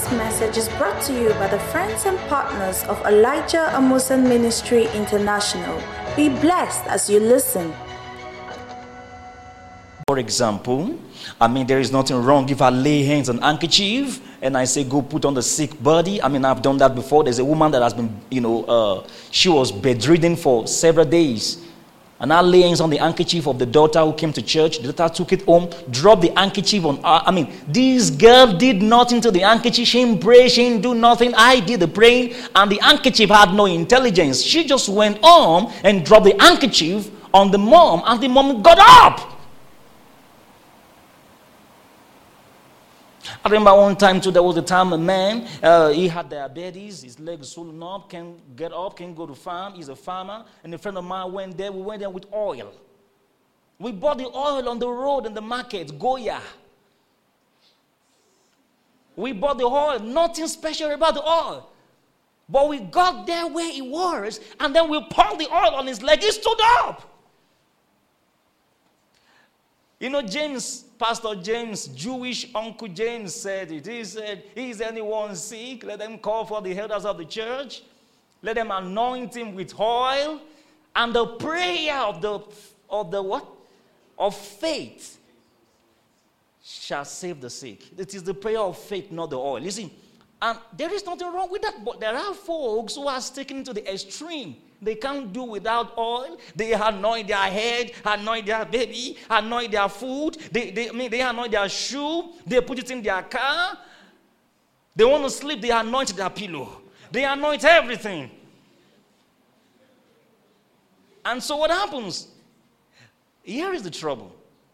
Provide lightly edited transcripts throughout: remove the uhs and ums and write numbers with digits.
message is brought to you by the friends and partners of Elijah Amusan Ministry International. Be blessed as you listen. For example, there is nothing wrong if I lay hands on handkerchief and I say, go put on the sick body. I've done that before. There's a woman that has been, she was bedridden for several days. And I lay hands on the handkerchief of the daughter who came to church. The daughter took it home, dropped the handkerchief on her. This girl did nothing to the handkerchief. She didn't pray, she didn't do nothing. I did the praying, and the handkerchief had no intelligence. She just went home and dropped the handkerchief on the mom, and the mom got up. I remember one time too, there was a time a man, he had diabetes, his legs swollen up, can't get up, can't go to farm, he's a farmer, and a friend of mine went there, we went there with oil. We bought the oil on the road in the market, Goya. We bought the oil, nothing special about the oil. But we got there where he was, and then we poured the oil on his leg, he stood up. James, Pastor James, Jewish Uncle James said it. He said, is anyone sick? Let them call for the elders of the church. Let them anoint him with oil. And the prayer of faith shall save the sick. It is the prayer of faith, not the oil. Listen, and there is nothing wrong with that. But there are folks who are sticking to the extreme. They can't do without oil. They anoint their head, anoint their baby, anoint their food. They anoint their shoe. They put it in their car. They want to sleep, they anoint their pillow. They anoint everything. And so what happens? Here is the trouble.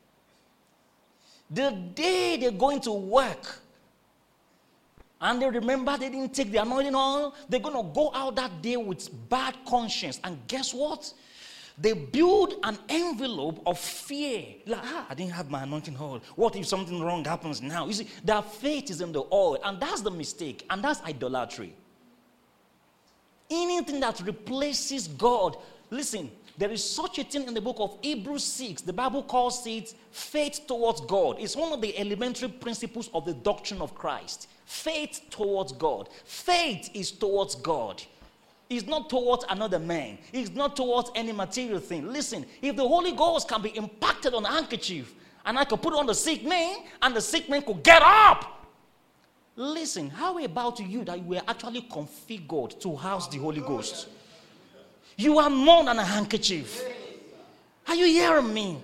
The day they're going to work, and they remember they didn't take the anointing oil, they're going to go out that day with bad conscience. And guess what? They build an envelope of fear. Like, I didn't have my anointing oil. What if something wrong happens now? You see, their faith is in the oil. And that's the mistake. And that's idolatry. Anything that replaces God. Listen, there is such a thing in the book of Hebrews 6. The Bible calls it faith towards God. It's one of the elementary principles of the doctrine of Christ. Faith towards God. Faith is towards God. It's not towards another man. It's not towards any material thing. Listen, if the Holy Ghost can be impacted on a handkerchief, and I could put it on the sick man, and the sick man could get up. Listen, how about you that you were actually configured to house the Holy Ghost? You are more than a handkerchief. Are you hearing me?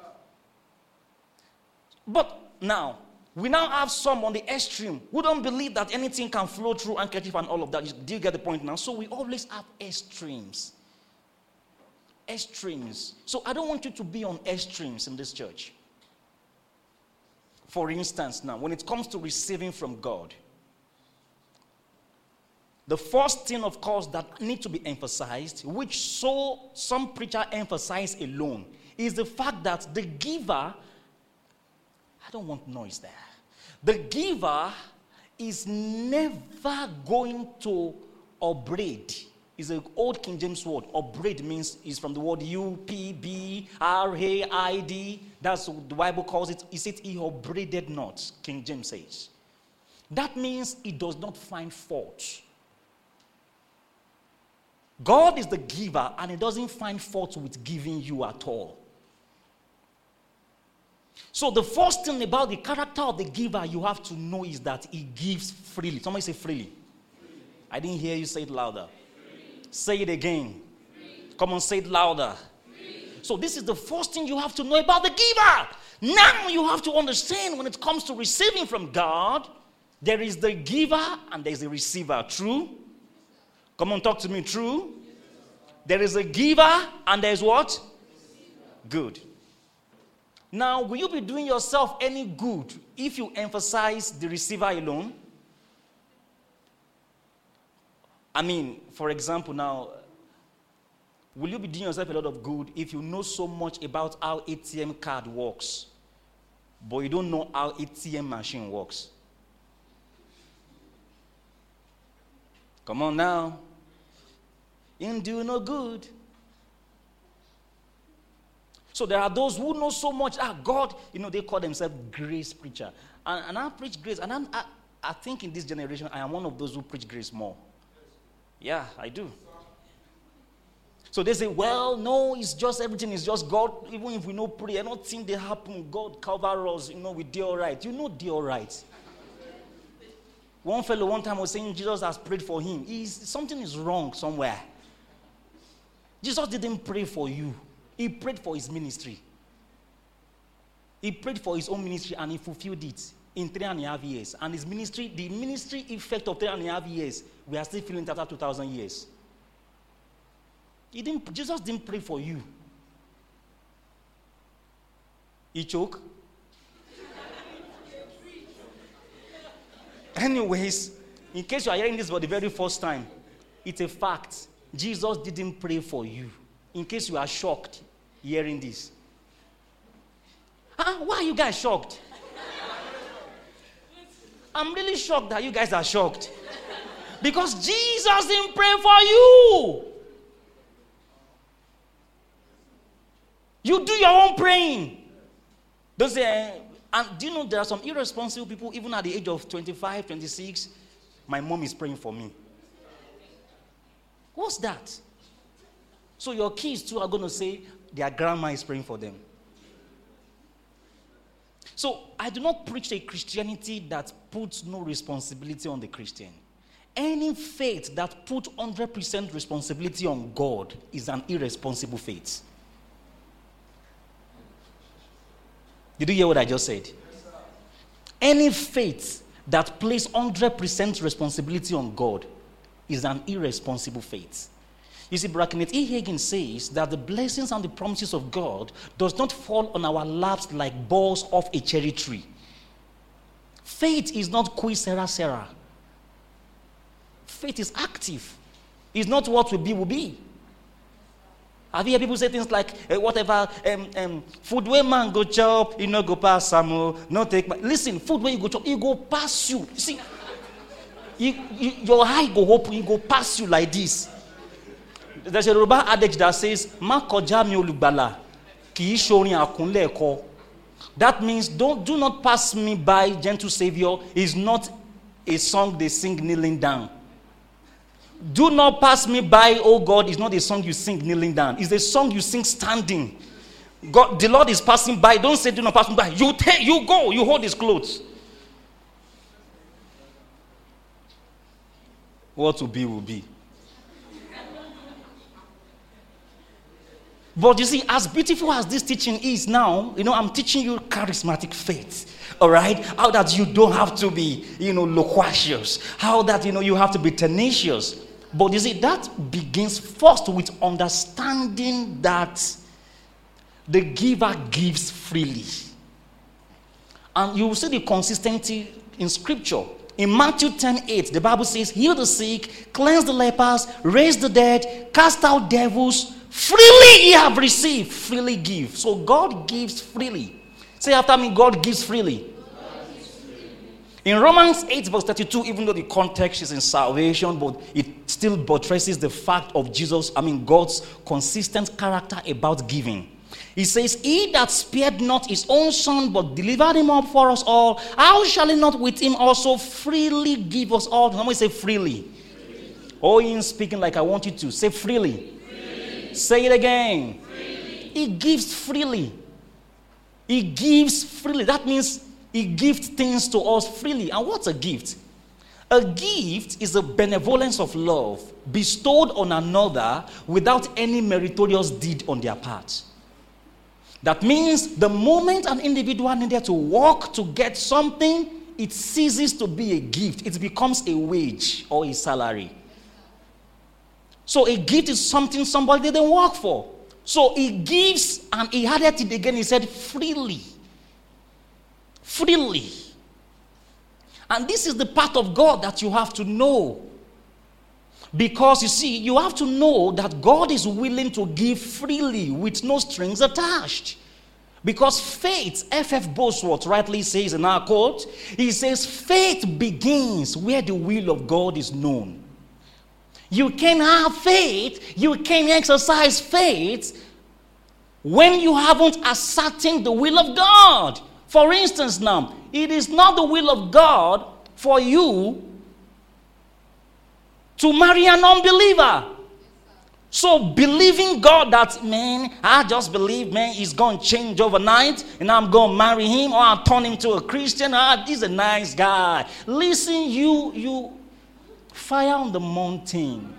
But now, we now have some on the extreme who don't believe that anything can flow through handkerchief and all of that. Do you get the point now? So we always have extremes. Extremes. So I don't want you to be on extremes in this church. For instance, now, when it comes to receiving from God, the first thing, of course, that needs to be emphasized, which some preacher emphasize alone, is the fact that the giver, I don't want noise there. The giver is never going to upbraid. It's an old King James word. Upbraid is from the word U-P-B-R-A-I-D. That's what the Bible calls it. It says he upbraided not, King James says. That means he does not find fault. God is the giver, and he doesn't find fault with giving you at all. So the first thing about the character of the giver you have to know is that he gives freely. Somebody say freely. I didn't hear you say it louder. Say it again. Come on, say it louder. So this is the first thing you have to know about the giver. Now you have to understand when it comes to receiving from God, there is the giver and there is the receiver. True? Come on, talk to me. True? There is a giver and there is what? Good. Now, will you be doing yourself any good if you emphasize the receiver alone? For example, now, will you be doing yourself a lot of good if you know so much about how ATM card works, but you don't know how ATM machine works? Come on now. You do no good. So there are those who know so much. God, they call themselves grace preacher. And I preach grace. And I think in this generation, I am one of those who preach grace more. Yeah, I do. So they say, well, no, it's just everything is just God. Even if we no pray, I don't think they happen. God cover us, we do all right. You know, do all right. One fellow one time was saying Jesus has prayed for him. Something is wrong somewhere. Jesus didn't pray for you. He prayed for his ministry. He prayed for his own ministry and he fulfilled it in 3.5 years. And his ministry, the ministry effect of 3.5 years, we are still feeling it after 2,000 years. Jesus didn't pray for you. He choke. Anyways, in case you are hearing this for the very first time, it's a fact. Jesus didn't pray for you. In case you are shocked hearing this. Why are you guys shocked? I'm really shocked that you guys are shocked. Because Jesus didn't pray for you. You do your own praying. Don't say, and do you know there are some irresponsible people, even at the age of 25, 26, my mom is praying for me. What's that? So your kids too are going to say their grandma is praying for them. So I do not preach a Christianity that puts no responsibility on the Christian. Any faith that puts 100% responsibility on God is an irresponsible faith. Did you hear what I just said? Yes, any faith that places 100% responsibility on God is an irresponsible faith. You see, Brother Kenneth E. Hagin says that the blessings and the promises of God does not fall on our laps like balls off a cherry tree. Faith is not qui sera sera. Faith is active. It's not what will be, will be. Have you heard people say things like, whatever, food where man go chop, go pass some, no take. Listen, food where you go chop, it go pass you. You see, your eye go open, it go pass you like this. There's a Yoruba adage that says, "Ma koja mi olugbala, ki shorin akunle eko." That means, do not pass me by, gentle Savior, is not a song they sing kneeling down. Do not pass me by, oh God, is not a song you sing kneeling down. It's a song you sing standing. God, the Lord is passing by. Don't say, do not pass me by. You go, you hold his clothes. What will be, will be. But you see, as beautiful as this teaching is now, I'm teaching you charismatic faith. All right? How that you don't have to be, loquacious. How that, you have to be tenacious. But you see, that begins first with understanding that the giver gives freely. And you will see the consistency in Scripture. In Matthew 10:8, the Bible says, heal the sick, cleanse the lepers, raise the dead, cast out devils. Freely ye have received, freely give. So God gives freely. Say after me, God gives freely. In Romans 8 verse 32, even though the context is in salvation, but it still buttresses the fact of God's consistent character about giving. He says, he that spared not his own son, but delivered him up for us all, how shall he not with him also freely give us all? Somebody say freely. Oh, in speaking like I want you to. Say freely. Say it again. Freely. He gives freely. He gives freely. That means he gives things to us freely. And what's a gift? A gift is a benevolence of love bestowed on another without any meritorious deed on their part. That means the moment an individual needed to work to get something, it ceases to be a gift. It becomes a wage or a salary. So a gift is something somebody didn't work for. So he gives, and he added it again. He said, freely. Freely. And this is the part of God that you have to know. Because you see, you have to know that God is willing to give freely with no strings attached. Because faith, F.F. Bosworth rightly says in our quote, he says, faith begins where the will of God is known. You can have faith, you can exercise faith when you haven't ascertained the will of God. For instance now, it is not the will of God for you to marry an unbeliever. So believing God that, man, I just believe, man, he's going to change overnight and I'm going to marry him, or I'll turn him to a Christian. He's a nice guy. Listen, you fire on the mountain.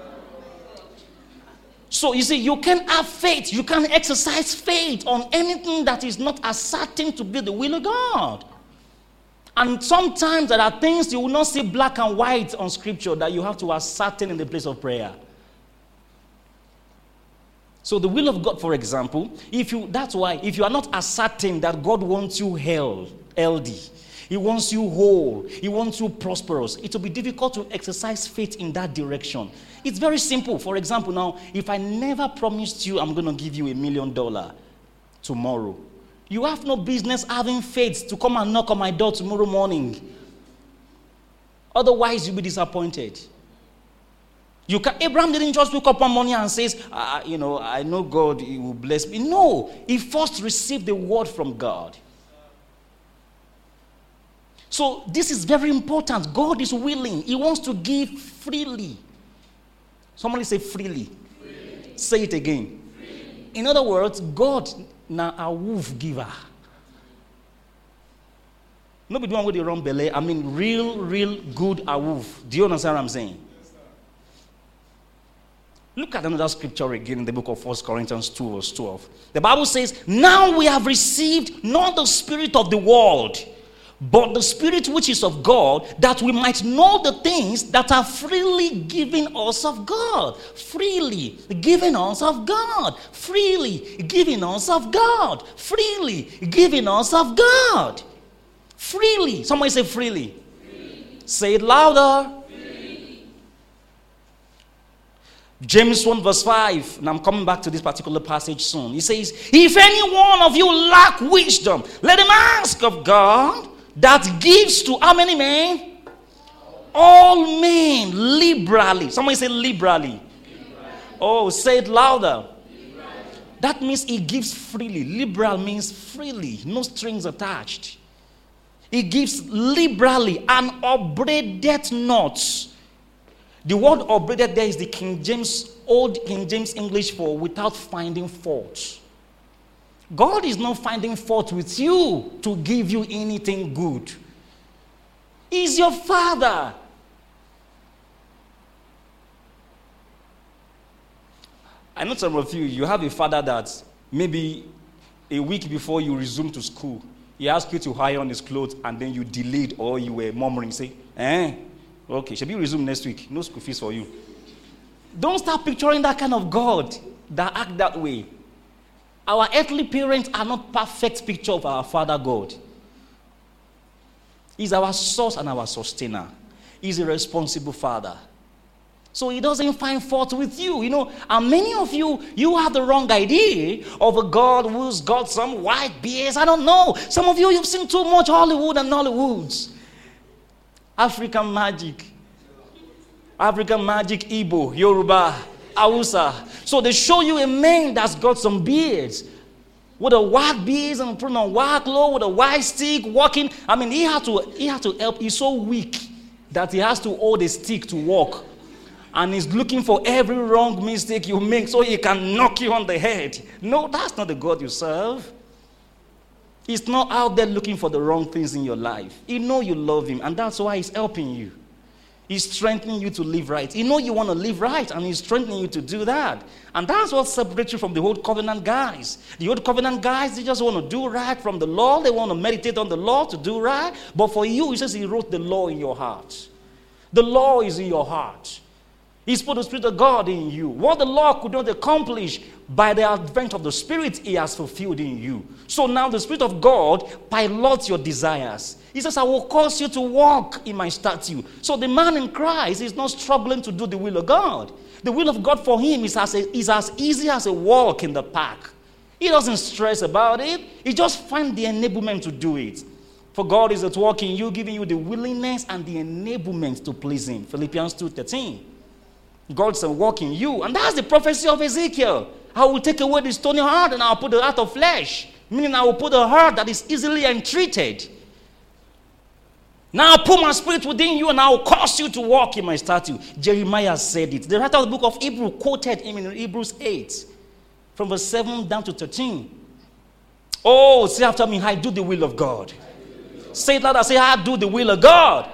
So you see, you can have faith. You can exercise faith on anything that is not ascertained to be the will of God. And sometimes there are things you will not see black and white on scripture that you have to ascertain in the place of prayer. So the will of God, for example, that's why if you are not ascertain that God wants you healthy, he wants you whole, he wants you prosperous, it will be difficult to exercise faith in that direction. It's very simple. For example, now, if I never promised you I'm going to give you $1 million tomorrow, you have no business having faith to come and knock on my door tomorrow morning. Otherwise, you'll be disappointed. Abraham didn't just wake up one morning and says, I know God, he will bless me. No, he first received the word from God. So this is very important. God is willing. He wants to give freely. Somebody say freely. Freely. Say it again. Freely. In other words, God na a wolf giver. Nobody doing with the wrong belly. I mean, real good a wolf. Do you understand what I'm saying? Look at another scripture again in the book of 1 Corinthians 2 verse 12. The Bible says, now we have received not the spirit of the world, but the Spirit which is of God, that we might know the things that are freely given us of God. Freely given us of God. Freely given us of God. Freely given us of God. Freely. Somebody say freely. Freely. Say it louder. Freely. James 1 verse 5, and I'm coming back to this particular passage soon. He says, if any one of you lack wisdom, let him ask of God, that gives to how many men? All men liberally. Somebody say liberally. Oh, say it louder. Liberally. That means he gives freely. Liberal means freely, no strings attached. He gives liberally and upbraideth not. The word upbraided there is the Old King James English for without finding fault. God is not finding fault with you to give you anything good. He's your Father. I know some of you have a father that maybe a week before you resume to school, he asked you to iron his clothes and then you delayed or you were murmuring, say, okay, shall we resume next week? No school fees for you. Don't start picturing that kind of God that act that way. Our earthly parents are not perfect picture of our Father God. He's our source and our sustainer. He's a responsible Father. So he doesn't find fault with you. And many of you have the wrong idea of a God who's got some white beards. I don't know. Some of you've seen too much Hollywood and Nollywoods. African magic, Igbo, Yoruba, Hausa. So they show you a man that's got some beards, with a white beard and putting on white clothes, with a white stick, walking. I mean, he had to help. He's so weak that he has to hold a stick to walk. And he's looking for every wrong mistake you make so he can knock you on the head. No, that's not the God you serve. He's not out there looking for the wrong things in your life. He knows you love him, and that's why he's helping you. He's strengthening you to live right. He knows you want to live right, and he's strengthening you to do that. And that's what separates you from the Old Covenant guys. The Old Covenant guys, they just want to do right from the law. They want to meditate on the law to do right. But for you, he says he wrote the law in your heart. The law is in your heart. He's put the Spirit of God in you. What the law could not accomplish, by the advent of the Spirit, he has fulfilled in you. So now the Spirit of God pilots your desires. He says, I will cause you to walk in my statute. So the man in Christ is not struggling to do the will of God. The will of God for him is as easy as a walk in the park. He doesn't stress about it. He just finds the enablement to do it. For God is at work in you, giving you the willingness and the enablement to please him. Philippians 2:13. God's at work in you. And that's the prophecy of Ezekiel. I will take away the stony heart and I will put the heart of flesh. Meaning I will put a heart that is easily entreated. Now I'll put my spirit within you and I will cause you to walk in my statute. Jeremiah said it. The writer of the book of Hebrews quoted him in Hebrews 8, from verse 7 down to 13. Oh, say after me, I do the will of God. Say it louder, say, I do the will of God.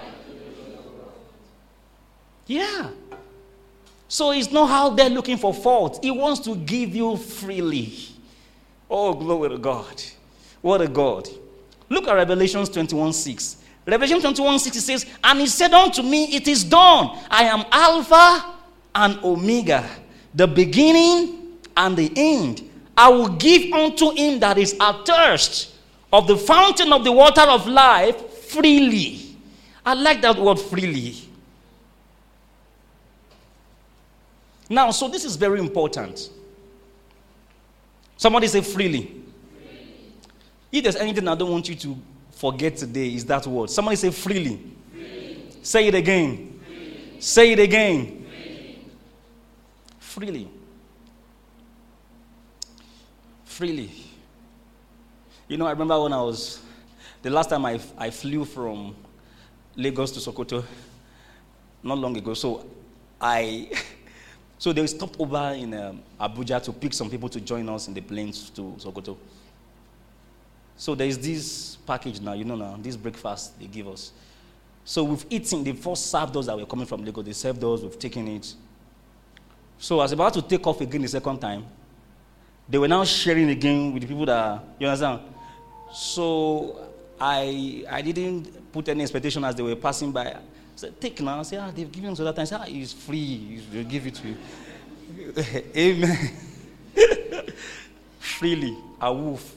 Yeah. So he's not out there looking for fault. He wants to give you freely. Oh, glory to God. What a God. Look at Revelation 21:6. Revelation 21:6, it says, and he said unto me, it is done. I am Alpha and Omega, the beginning and the end. I will give unto him that is athirst of the fountain of the water of life freely. I like that word freely. Now, so this is very important. Somebody say freely. If there's anything I don't want you to forget today, is that word. Somebody say freely. Say it again. Say it again. Freely. Freely. You know, I remember when the last time I flew from Lagos to Sokoto, not long ago. So they stopped over in Abuja to pick some people to join us in the planes to Sokoto. So there is this package now, this breakfast they give us. So we've eaten, they first served us that were coming from Lagos, they served us, we've taken it. So I was about to take off again the second time. They were now sharing again with the people that, you understand? So I didn't put any expectation as they were passing by. I said, take now. I said, they've given us that time. I said, it's free. They'll give it to you. Amen. Freely. A wolf.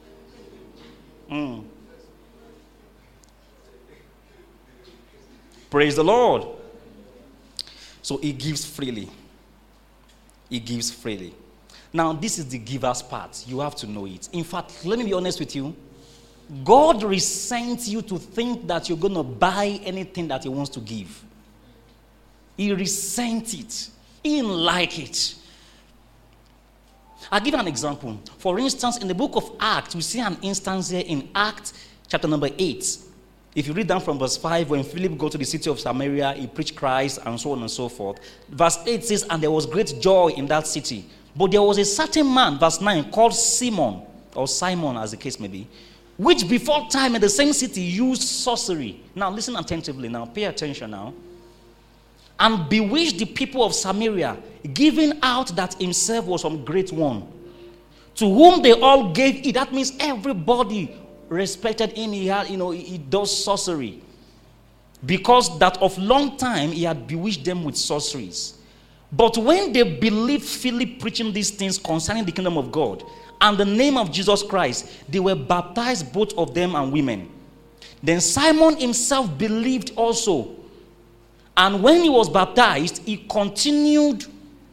Praise the Lord. So he gives freely. He gives freely. Now, this is the giver's part. You have to know it. In fact, let me be honest with you. God resents you to think that you're going to buy anything that he wants to give. He resents it. He didn't like it. I'll give you an example. For instance, in the book of Acts, we see an instance here in Acts chapter number 8. If you read down from verse 5, when Philip got to the city of Samaria, he preached Christ and so on and so forth. Verse 8 says, and there was great joy in that city. But there was a certain man, verse 9, called Simon, or Simon as the case may be, which before time in the same city used sorcery. Now listen attentively now, pay attention now. And bewitched the people of Samaria, giving out that himself was some great one, to whom they all gave it. That means everybody respected him. He had, he does sorcery. Because that of long time he had bewitched them with sorceries. But when they believed Philip preaching these things concerning the kingdom of God and the name of Jesus Christ, they were baptized, both of them and women. Then Simon himself believed also. And when he was baptized, he continued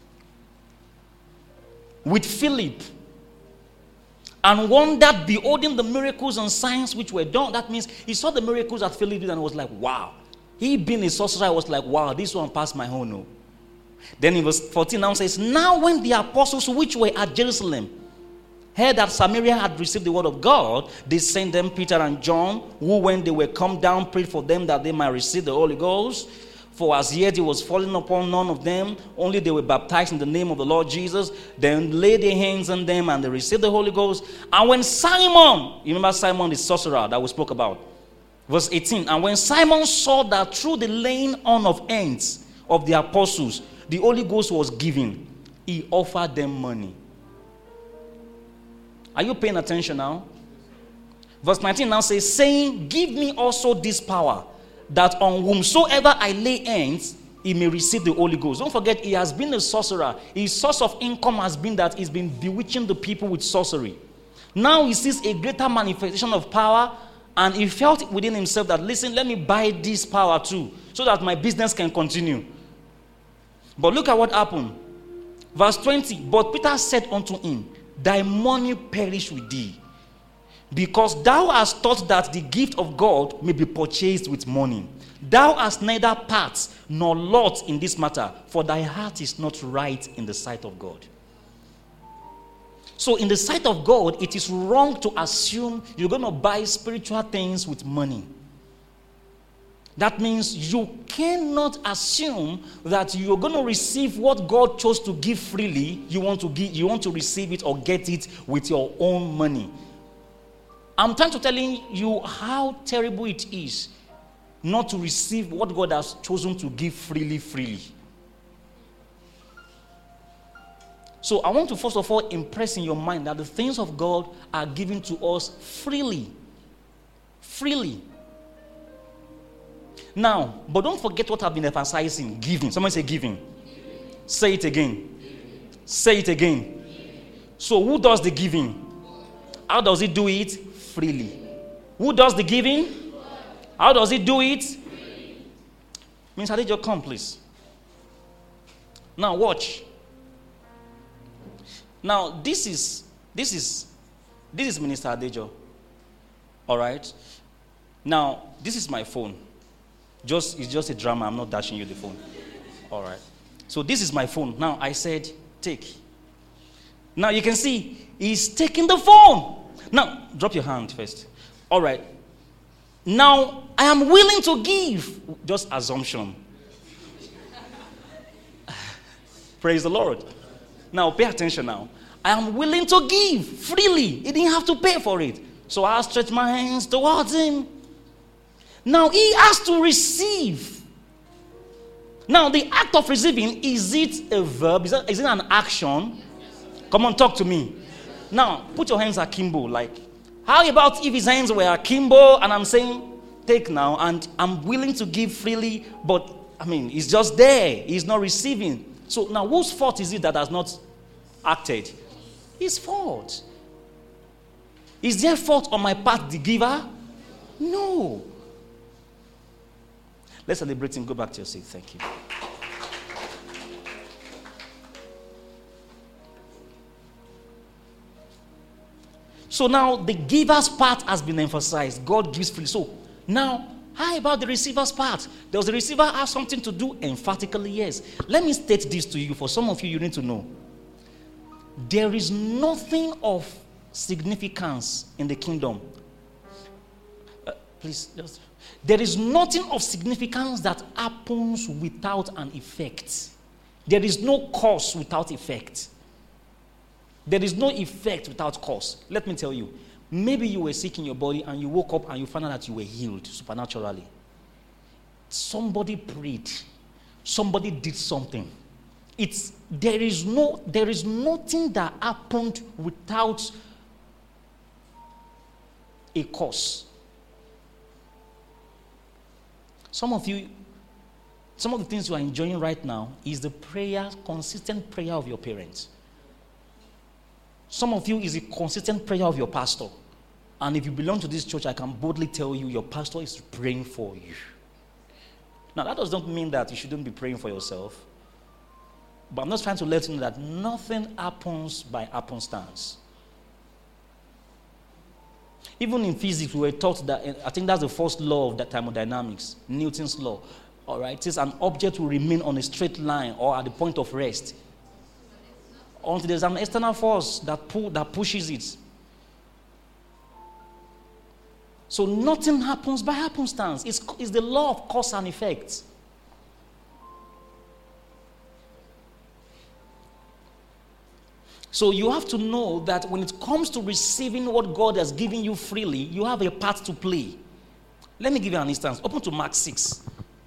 with Philip and wondered, beholding the miracles and signs which were done. That means he saw the miracles that Philip did and was like, wow. He being a sorcerer was like, wow, this one passed my own. No. Then in verse 14 now says, now when the apostles which were at Jerusalem heard that Samaria had received the word of God, they sent them Peter and John, who when they were come down prayed for them that they might receive the Holy Ghost. For as yet it was falling upon none of them, only they were baptized in the name of the Lord Jesus. Then laid their hands on them and they received the Holy Ghost. And when Simon, you remember Simon the sorcerer that we spoke about, verse 18, and when Simon saw that through the laying on of hands of the apostles, the Holy Ghost was given, he offered them money. Are you paying attention now? Verse 19 now says, saying, give me also this power, that on whomsoever I lay hands, he may receive the Holy Ghost. Don't forget, he has been a sorcerer. His source of income has been that he's been bewitching the people with sorcery. Now he sees a greater manifestation of power, and he felt within himself that, listen, let me buy this power too, so that my business can continue. But look at what happened. Verse 20, but Peter said unto him, thy money perish with thee, because thou hast thought that the gift of God may be purchased with money. Thou hast neither part nor lot in this matter, for thy heart is not right in the sight of God. So in the sight of God, it is wrong to assume you're going to buy spiritual things with money. That means you cannot assume that you're going to receive what God chose to give freely. You want to receive it or get it with your own money. I'm trying to tell you how terrible it is not to receive what God has chosen to give freely. So I want to first of all impress in your mind that the things of God are given to us freely. Freely. Now, but don't forget what I've been emphasizing. Giving. Someone say giving. Say it again. Say it again. So who does the giving? How does he do it? Freely. Who does the giving? How does he do it? Means how did you come, please? Now watch. Now this is Minister Adejo. All right. Now this is my phone. It's just a drama. I'm not dashing you the phone. All right. So this is my phone. Now I said take. Now you can see he's taking the phone. Now drop your hand first. All right. Now I am willing to give. Just assumption. Praise the Lord. Now pay attention now. I am willing to give freely. He didn't have to pay for it. So I stretch my hands towards him. Now he has to receive. Now the act of receiving, is it a verb? Is it an action? Come on, talk to me. Now put your hands akimbo. Like, how about if his hands were akimbo and I'm saying take now and I'm willing to give freely, but he's just there. He's not receiving. So now whose fault is it that has not acted? His fault. Is there fault on my part, the giver? No. Let's celebrate him. Go back to your seat. Thank you. So now the giver's part has been emphasized. God gives freely. So now, how about the receiver's part? Does the receiver have something to do? Emphatically, yes. Let me state this to you. For some of you, you need to know. There is nothing of significance in the kingdom. There is nothing of significance that happens without an effect. There is no cause without effect. There is no effect without cause. Let me tell you. Maybe you were sick in your body and you woke up and you found out that you were healed supernaturally. Somebody prayed. Somebody did something. There is nothing that happened without a cause. Some of the things you are enjoying right now is the consistent prayer of your parents. Some of you is a consistent prayer of your pastor. And if you belong to this church, I can boldly tell you your pastor is praying for you. Now, that does not mean that you shouldn't be praying for yourself. But I'm just trying to let you know that nothing happens by happenstance. Even in physics, we were taught that, I think that's the first law of the thermodynamics, Newton's law. All right, it says an object will remain on a straight line or at the point of rest until there's an external force that pushes it. So nothing happens by happenstance. It's the law of cause and effect. So you have to know that when it comes to receiving what God has given you freely, you have a part to play. Let me give you an instance. Open to Mark 6.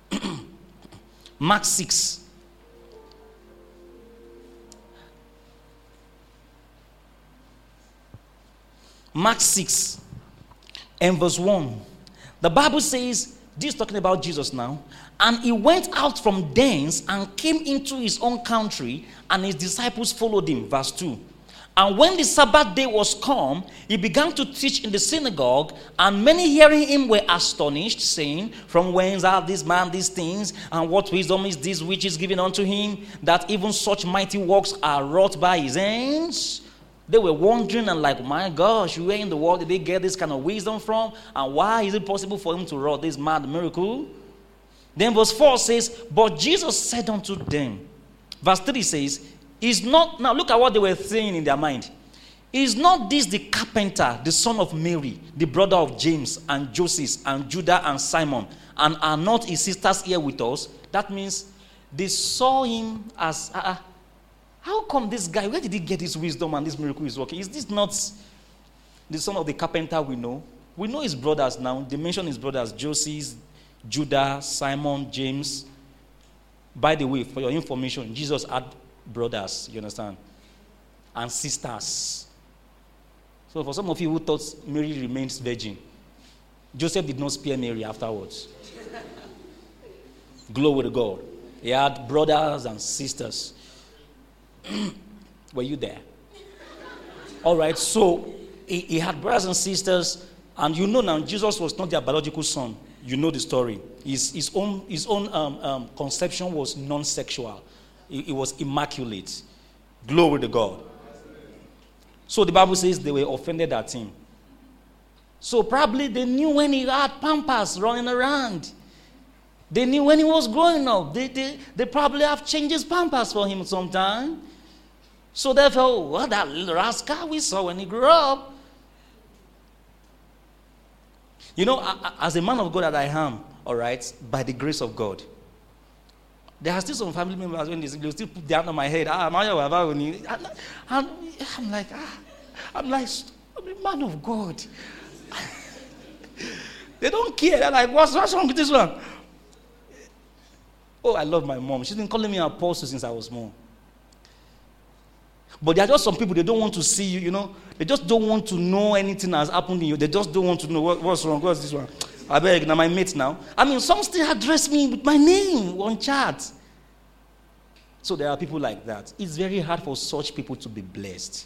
Mark 6. Mark 6 and verse 1. The Bible says, this is talking about Jesus now, and he went out from thence and came into his own country, and his disciples followed him. Verse 2. And when the Sabbath day was come, he began to teach in the synagogue, and many hearing him were astonished, saying, From whence hath this man these things, and what wisdom is this which is given unto him, that even such mighty works are wrought by his hands? They were wondering and like, my gosh, where in the world did they get this kind of wisdom from? And why is it possible for him to wrought this mad miracle? Then verse 4 says, But Jesus said unto them, verse 3 says, Is not, now look at what they were saying in their mind. Is not this the carpenter, the son of Mary, the brother of James and Joseph and Judah and Simon? And are not his sisters here with us? That means they saw him as, how come this guy, where did he get his wisdom and this miracle is working? Is this not the son of the carpenter we know? We know his brothers now. They mention his brothers, Joseph, Judah, Simon, James. By the way, for your information, Jesus had brothers, you understand? And sisters. So for some of you who thought Mary remains virgin, Joseph did not spare Mary afterwards. Glory to God. He had brothers and sisters. Were you there? All right, so he had brothers and sisters, and you know now Jesus was not their biological son. You know the story. His own conception was non-sexual. It was immaculate. Glory to God. So the Bible says they were offended at him. So probably they knew when he had pampers running around. They knew when he was growing up. They probably have changed his pampers for him sometime. So they felt, well, that little rascal we saw when he grew up. You know, as a man of God that I am, all right, by the grace of God, there are still some family members when they still put their hand on my head. I'm like, I'm a man of God. They don't care. They're like, what's wrong with this one? Oh, I love my mom. She's been calling me apostle since I was small. But there are just some people, they don't want to see you, you know. They just don't want to know anything has happened in you. They just don't want to know what's wrong. What's this one? I beg, now my mate now. I mean, some still address me with my name on chat. So there are people like that. It's very hard for such people to be blessed.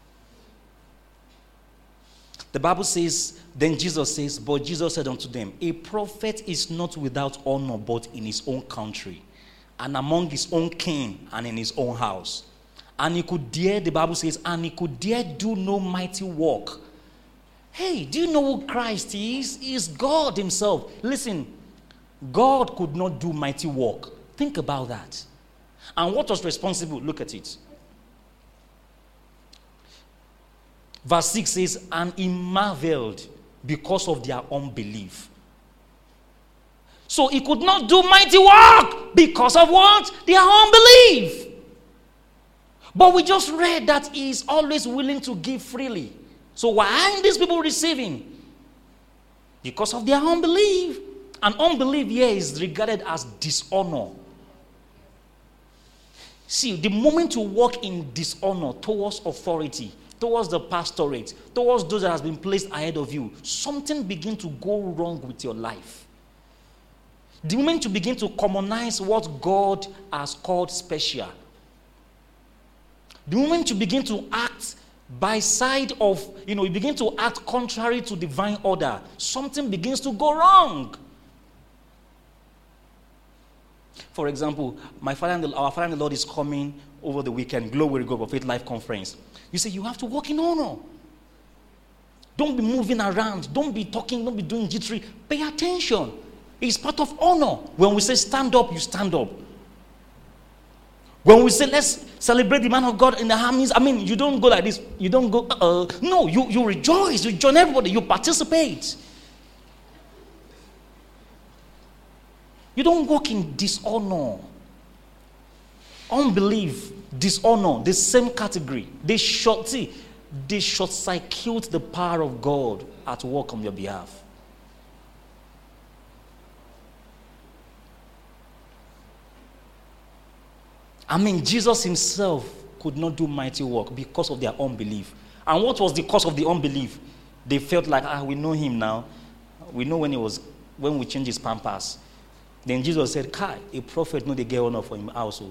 The Bible says, then Jesus says, but Jesus said unto them, a prophet is not without honor but in his own country, and among his own kin, and in his own house. And he could dare, the Bible says, and he could dare do no mighty work. Hey, do you know who Christ is? He is God himself. Listen, God could not do mighty work. Think about that. And what was responsible? Look at it. Verse 6 says, and he marveled because of their unbelief. So he could not do mighty work because of what? Their unbelief. But we just read that he is always willing to give freely. So why aren't these people receiving? Because of their unbelief. And unbelief here is regarded as dishonor. See, the moment you walk in dishonor towards authority, towards the pastorate, towards those that has been placed ahead of you, something begins to go wrong with your life. The moment you begin to commonize what God has called special, the moment you begin to act by side of, you begin to act contrary to divine order, something begins to go wrong. For example, our Father in the Lord is coming over the weekend, Glory to God for Faith Life Conference. You say you have to walk in honor. Don't be moving around. Don't be talking. Don't be doing jittery. Pay attention. It's part of honor. When we say stand up, you stand up. When we say let's celebrate the man of God in the harmonies, I mean, you don't go like this. You don't go, no, you rejoice. You join everybody. You participate. You don't walk in dishonor. Unbelief, dishonor, the same category. They short-circuit the power of God at work on your behalf. I mean, Jesus himself could not do mighty work because of their unbelief. And what was the cause of the unbelief? They felt like, we know him now. We know when we changed his pampers. Then Jesus said, Kai, a prophet, no, they get honor for him also.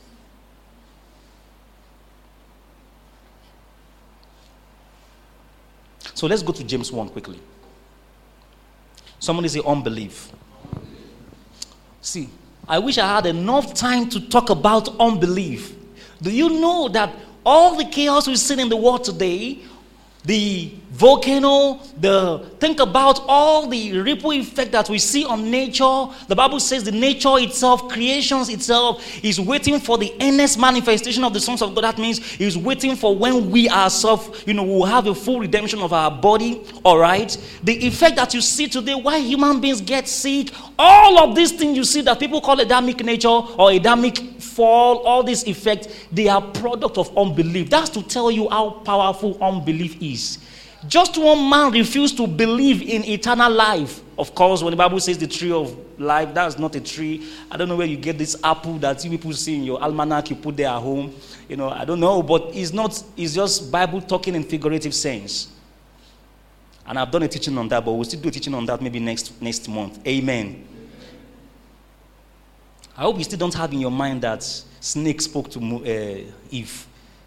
So let's go to James 1 quickly. Somebody say unbelief. See, I wish I had enough time to talk about unbelief. Do you know that all the chaos we see in the world today, the volcano, think about all the ripple effect that we see on nature. The Bible says the nature itself, creations itself, is waiting for the earnest manifestation of the sons of God. That means he's waiting for when we ourselves, will have a full redemption of our body. All right. The effect that you see today, why human beings get sick, all of these things you see that people call Adamic nature or Adamic fall, all these effects, they are product of unbelief. That's to tell you how powerful unbelief is. Just one man refused to believe in eternal life. Of course, when the Bible says the tree of life, that's not a tree. I don't know where you get this apple that you people see in your almanac you put there at home. I don't know, but it's just Bible talking in figurative sense. And I've done a teaching on that, but we'll still do a teaching on that maybe next month. Amen. I hope you still don't have in your mind that snake spoke to Eve.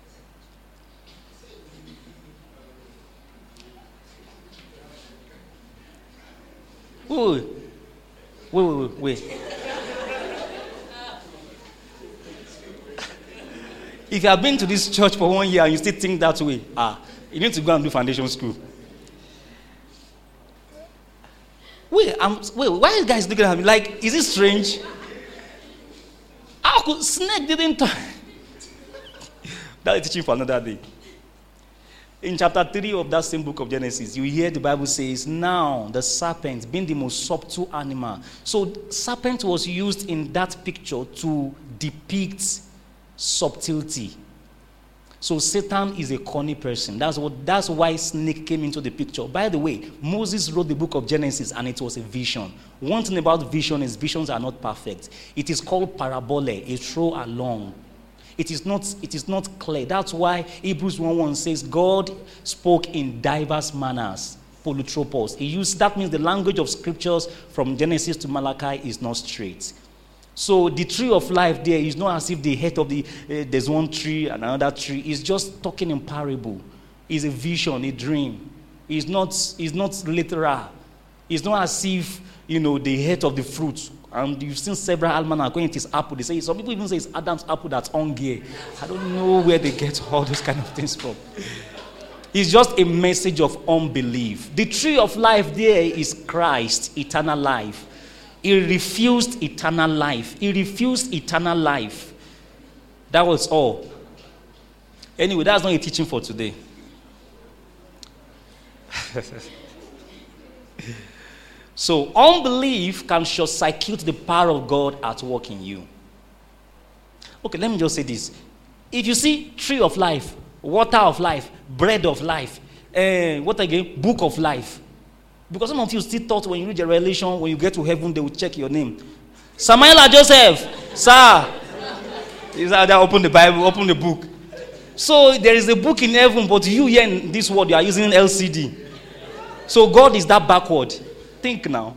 Wait. If you have been to this church for 1 year and you still think that way, you need to go and do foundation school. Wait, why are you guys looking at me? Like, is it strange? How could snake didn't talk? That is teaching for another day. In chapter 3 of that same book of Genesis, you hear the Bible says, now the serpent being the most subtle animal. So serpent was used in that picture to depict subtlety. So Satan is a cunning person. That's why snake came into the picture. By the way, Moses wrote the book of Genesis and it was a vision. One thing about vision is visions are not perfect. It is called parabole, a throw along. It is not clear. That's why Hebrews 1:1 says God spoke in diverse manners. Polytropos. That means the language of scriptures from Genesis to Malachi is not straight. So the tree of life there is not as if the head of there's one tree and another tree. It's just talking in parable. It's a vision, a dream. It's not literal. It's not as if the head of the fruit. And you've seen several almanacs going, it is apple. They say, some people even say it's Adam's apple that's on gear. I don't know where they get all those kind of things from. It's just a message of unbelief. The tree of life there is Christ, eternal life. He refused eternal life. He refused eternal life. That was all. Anyway, that's not a teaching for today. So, unbelief can short-circuit the power of God at work in you. Okay, let me just say this. If you see tree of life, water of life, bread of life, what again? Book of life. Because some of you still thought when you read the Revelation, when you get to heaven, they will check your name. Samuela Joseph, sir. Is that open the Bible, open the book. So there is a book in heaven, but you here in this world, you are using LCD. So God is that backward. Think now.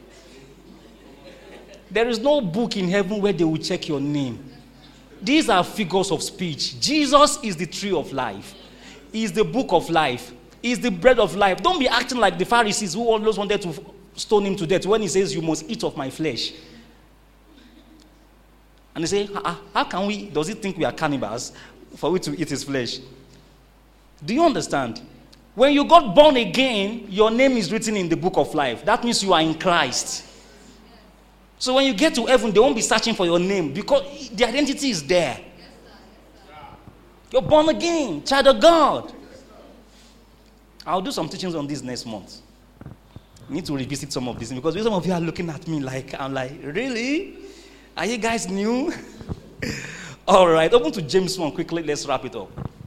There is no book in heaven where they will check your name. These are figures of speech. Jesus is the tree of life. He is the book of life. He is the bread of life. Don't be acting like the Pharisees who always wanted to stone him to death when he says, you must eat of my flesh. And they say, how can we, does he think we are cannibals for we to eat his flesh? Do you understand? When you got born again, your name is written in the book of life. That means you are in Christ. So when you get to heaven, they won't be searching for your name because the identity is there. You're born again, child of God. I'll do some teachings on this next month. I need to revisit some of this because some of you are looking at me like, I'm like, really? Are you guys new? All right, open to James 1 quickly. Let's wrap it up.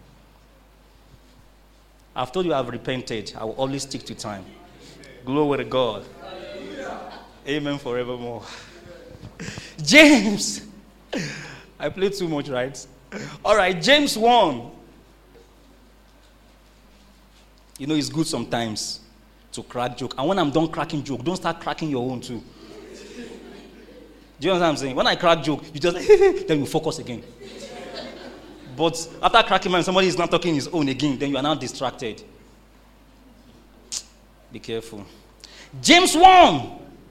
I've told you I've repented. I will always stick to time. Glory to God. Amen forevermore. James. I played too much, right? All right, James 1. It's good sometimes to crack joke. And when I'm done cracking joke, don't start cracking your own too. Do you know what I'm saying? When I crack joke, you just then you focus again. But after cracking mine, somebody is not talking his own again, then you are now distracted. Be careful. James 1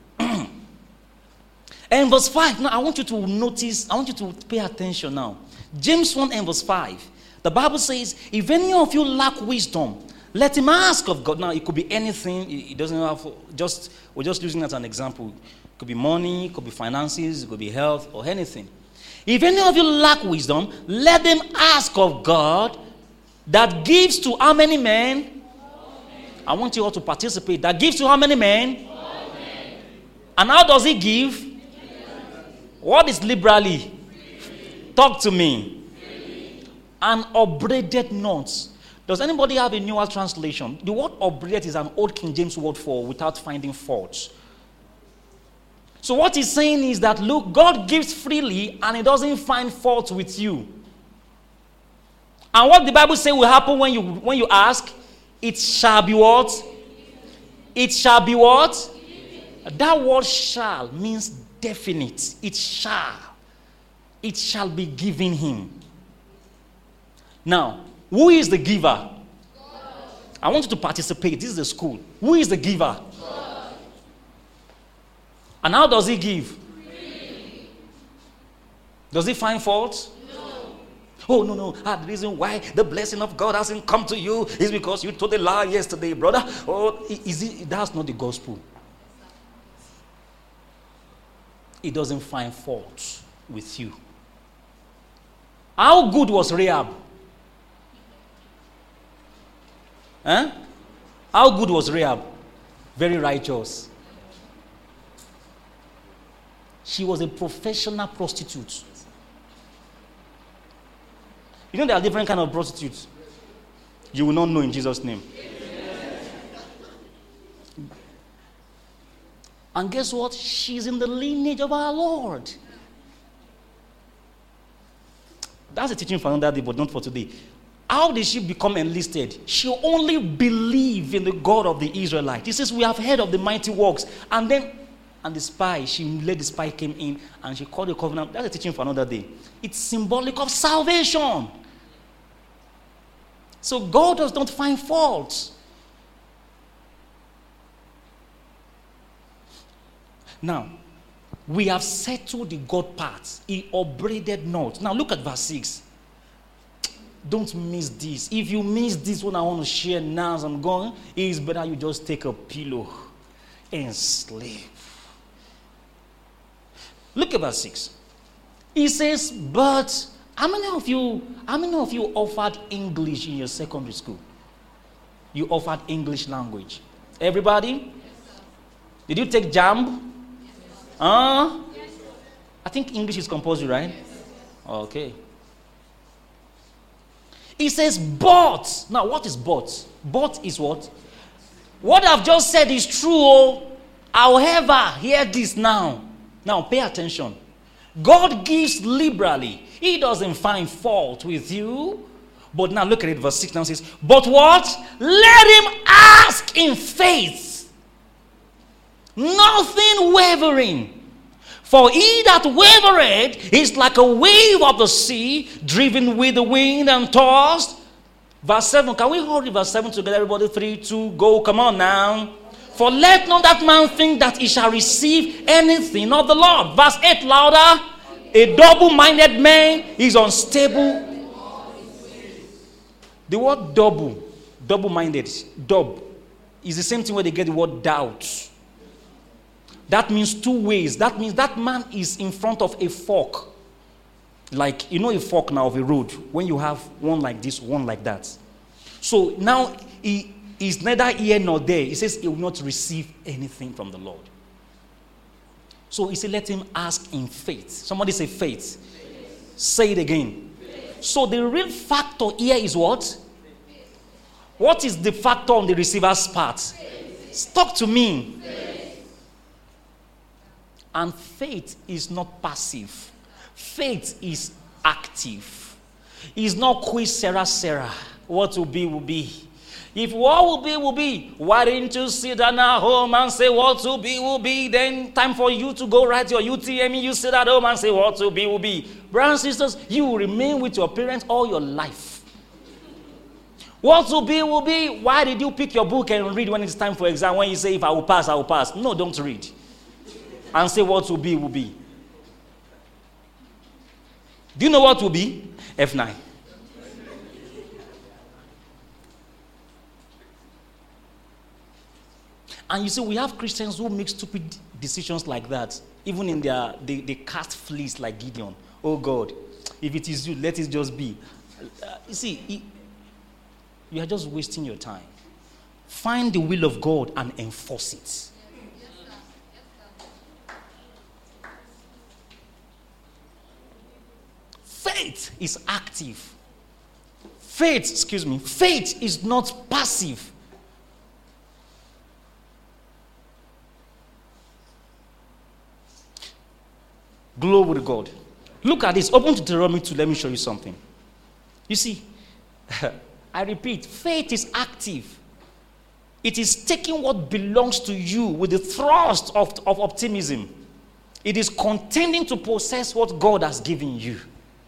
and verse 5. Now I want you to notice, I want you to pay attention now. James 1 and verse 5. The Bible says, if any of you lack wisdom, Let him ask of God. Now, it could be anything. It doesn't have, we're just using that as an example. It could be money, it could be finances, it could be health, or anything. If any of you lack wisdom, let them ask of God that gives to how many men? I want you all to participate. That gives to how many men? And how does he give? What is liberally? Talk to me. And upbraided not. Does anybody have a newer translation? The word upbraided is an old King James word for without finding fault. So what he's saying is that, look, God gives freely and he doesn't find fault with you. And what the Bible says will happen when you ask, it shall be what? It shall be what? That word shall means definite. It shall. It shall be given him. Now, who is the giver? God. I want you to participate. This is the school. Who is the giver? God. And how does he give? Free. Does he find fault? No. Oh, no. The reason why the blessing of God hasn't come to you is because you told a lie yesterday, brother. Oh, that's not the gospel. He doesn't find fault with you. How good was Rahab? Huh? How good was Rahab? Very righteous. She was a professional prostitute. You know there are different kinds of prostitutes. You will not know in Jesus' name. And guess what? She's in the lineage of our Lord. That's a teaching for another day, but not for today. How did she become enlisted? She only believed in the God of the Israelites. He says, we have heard of the mighty works. And the spy, she let the spy came in and she called the covenant. That's a teaching for another day. It's symbolic of salvation. So God does not find fault. Now, we have settled the God part. He upbraided not. Now look at verse 6. Don't miss this. If you miss this one I want to share now as I'm going, it's better you just take a pillow and sleep. Look at verse 6. He says, but how many of you offered English in your secondary school? You offered English language. Everybody? Yes, did you take JAMB? Yes, I think English is compulsory, right? Yes. Okay. He says, but. Now, what is but? But is what? What I've just said is true. However, hear this now. Now, pay attention. God gives liberally. He doesn't find fault with you. But now look at it, verse 6 now says, but what? Let him ask in faith. Nothing wavering. For he that wavereth is like a wave of the sea, driven with the wind and tossed. Verse 7. Can we hold verse 7 together, everybody? 3, 2, go. Come on now. For let not that man think that he shall receive anything of the Lord. Verse 8, louder. A double-minded man is unstable. The word double-minded, is the same thing where they get the word doubt. That means two ways. That means that man is in front of a fork. Like, you know a fork now of a road. When you have one like this, one like that. So now he is neither here nor there. He says he will not receive anything from the Lord. So he said, let him ask in faith. Somebody say faith. Faith. Say it again. Faith. So the real factor here is what? Faith. What is the factor on the receiver's part? Faith. Talk to me. Faith. And faith is not passive. Faith is active. It's not quiz Sarah. What will be, will be. If what will be, will be. Why didn't you sit down at home and say what will be, will be? Then time for you to go write your UTME. You sit at home and say what will be, will be. Brothers and sisters, you will remain with your parents all your life. What will be, will be. Why did you pick your book and read when it's time for exam? When you say if I will pass, I will pass. No, don't read. And say what will be, will be. Do you know what will be? F9. And you see, we have Christians who make stupid decisions like that. Even in they cast fleas like Gideon. Oh God, if it is you, let it just be. You see, you are just wasting your time. Find the will of God and enforce it. Faith is active. Faith is not passive. Glory to God. Look at this. Open to Deuteronomy 2. Let me show you something. You see, I repeat, faith is active. It is taking what belongs to you with the thrust of optimism. It is contending to possess what God has given you.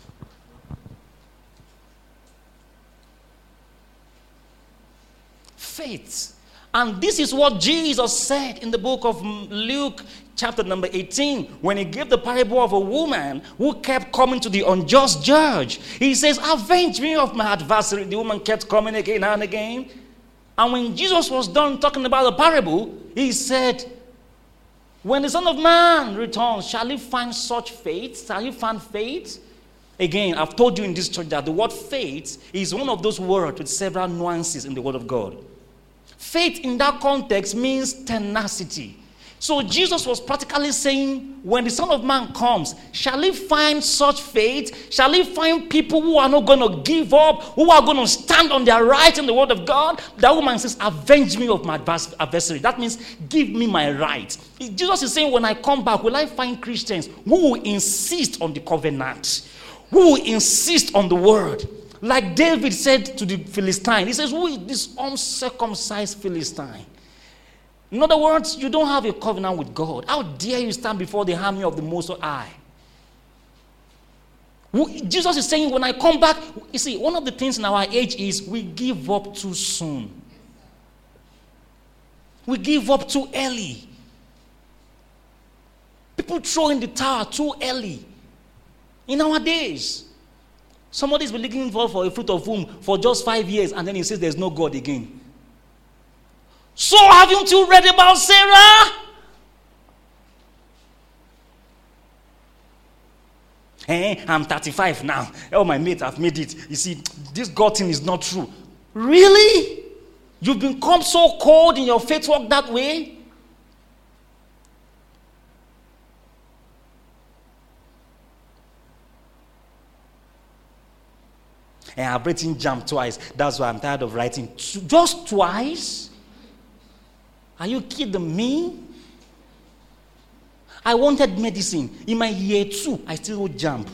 Faith. And this is what Jesus said in the book of Luke, chapter number 18, when he gave the parable of a woman who kept coming to the unjust judge. He says, avenge me of my adversary. The woman kept coming again and again. And when Jesus was done talking about the parable, he said, when the Son of Man returns, shall he find such faith? Shall he find faith? Again, I've told you in this church that the word faith is one of those words with several nuances in the Word of God. Faith in that context means tenacity. So Jesus was practically saying, when the Son of Man comes, shall he find such faith? Shall he find people who are not going to give up, who are going to stand on their right in the Word of God? That woman says, avenge me of my adversary. That means, give me my right. Jesus is saying, when I come back, will I find Christians who will insist on the covenant, who will insist on the Word? Like David said to the Philistine, he says, who is this uncircumcised Philistine? In other words, you don't have a covenant with God. How dare you stand before the army of the Most High? Jesus is saying, when I come back, you see, one of the things in our age is we give up too soon. We give up too early. People throw in the towel too early. In our days, somebody's been looking for a fruit of womb for just 5 years, and then he says there's no God again. So haven't you read about Sarah? I'm 35 now. Oh, my mate, I've made it. You see, this God thing is not true. Really? You've become so cold in your faith walk that way? And I've written JAMB twice. That's why I'm tired of writing. Just twice? Are you kidding me? I wanted medicine. In my year 2, I still wrote JAMB.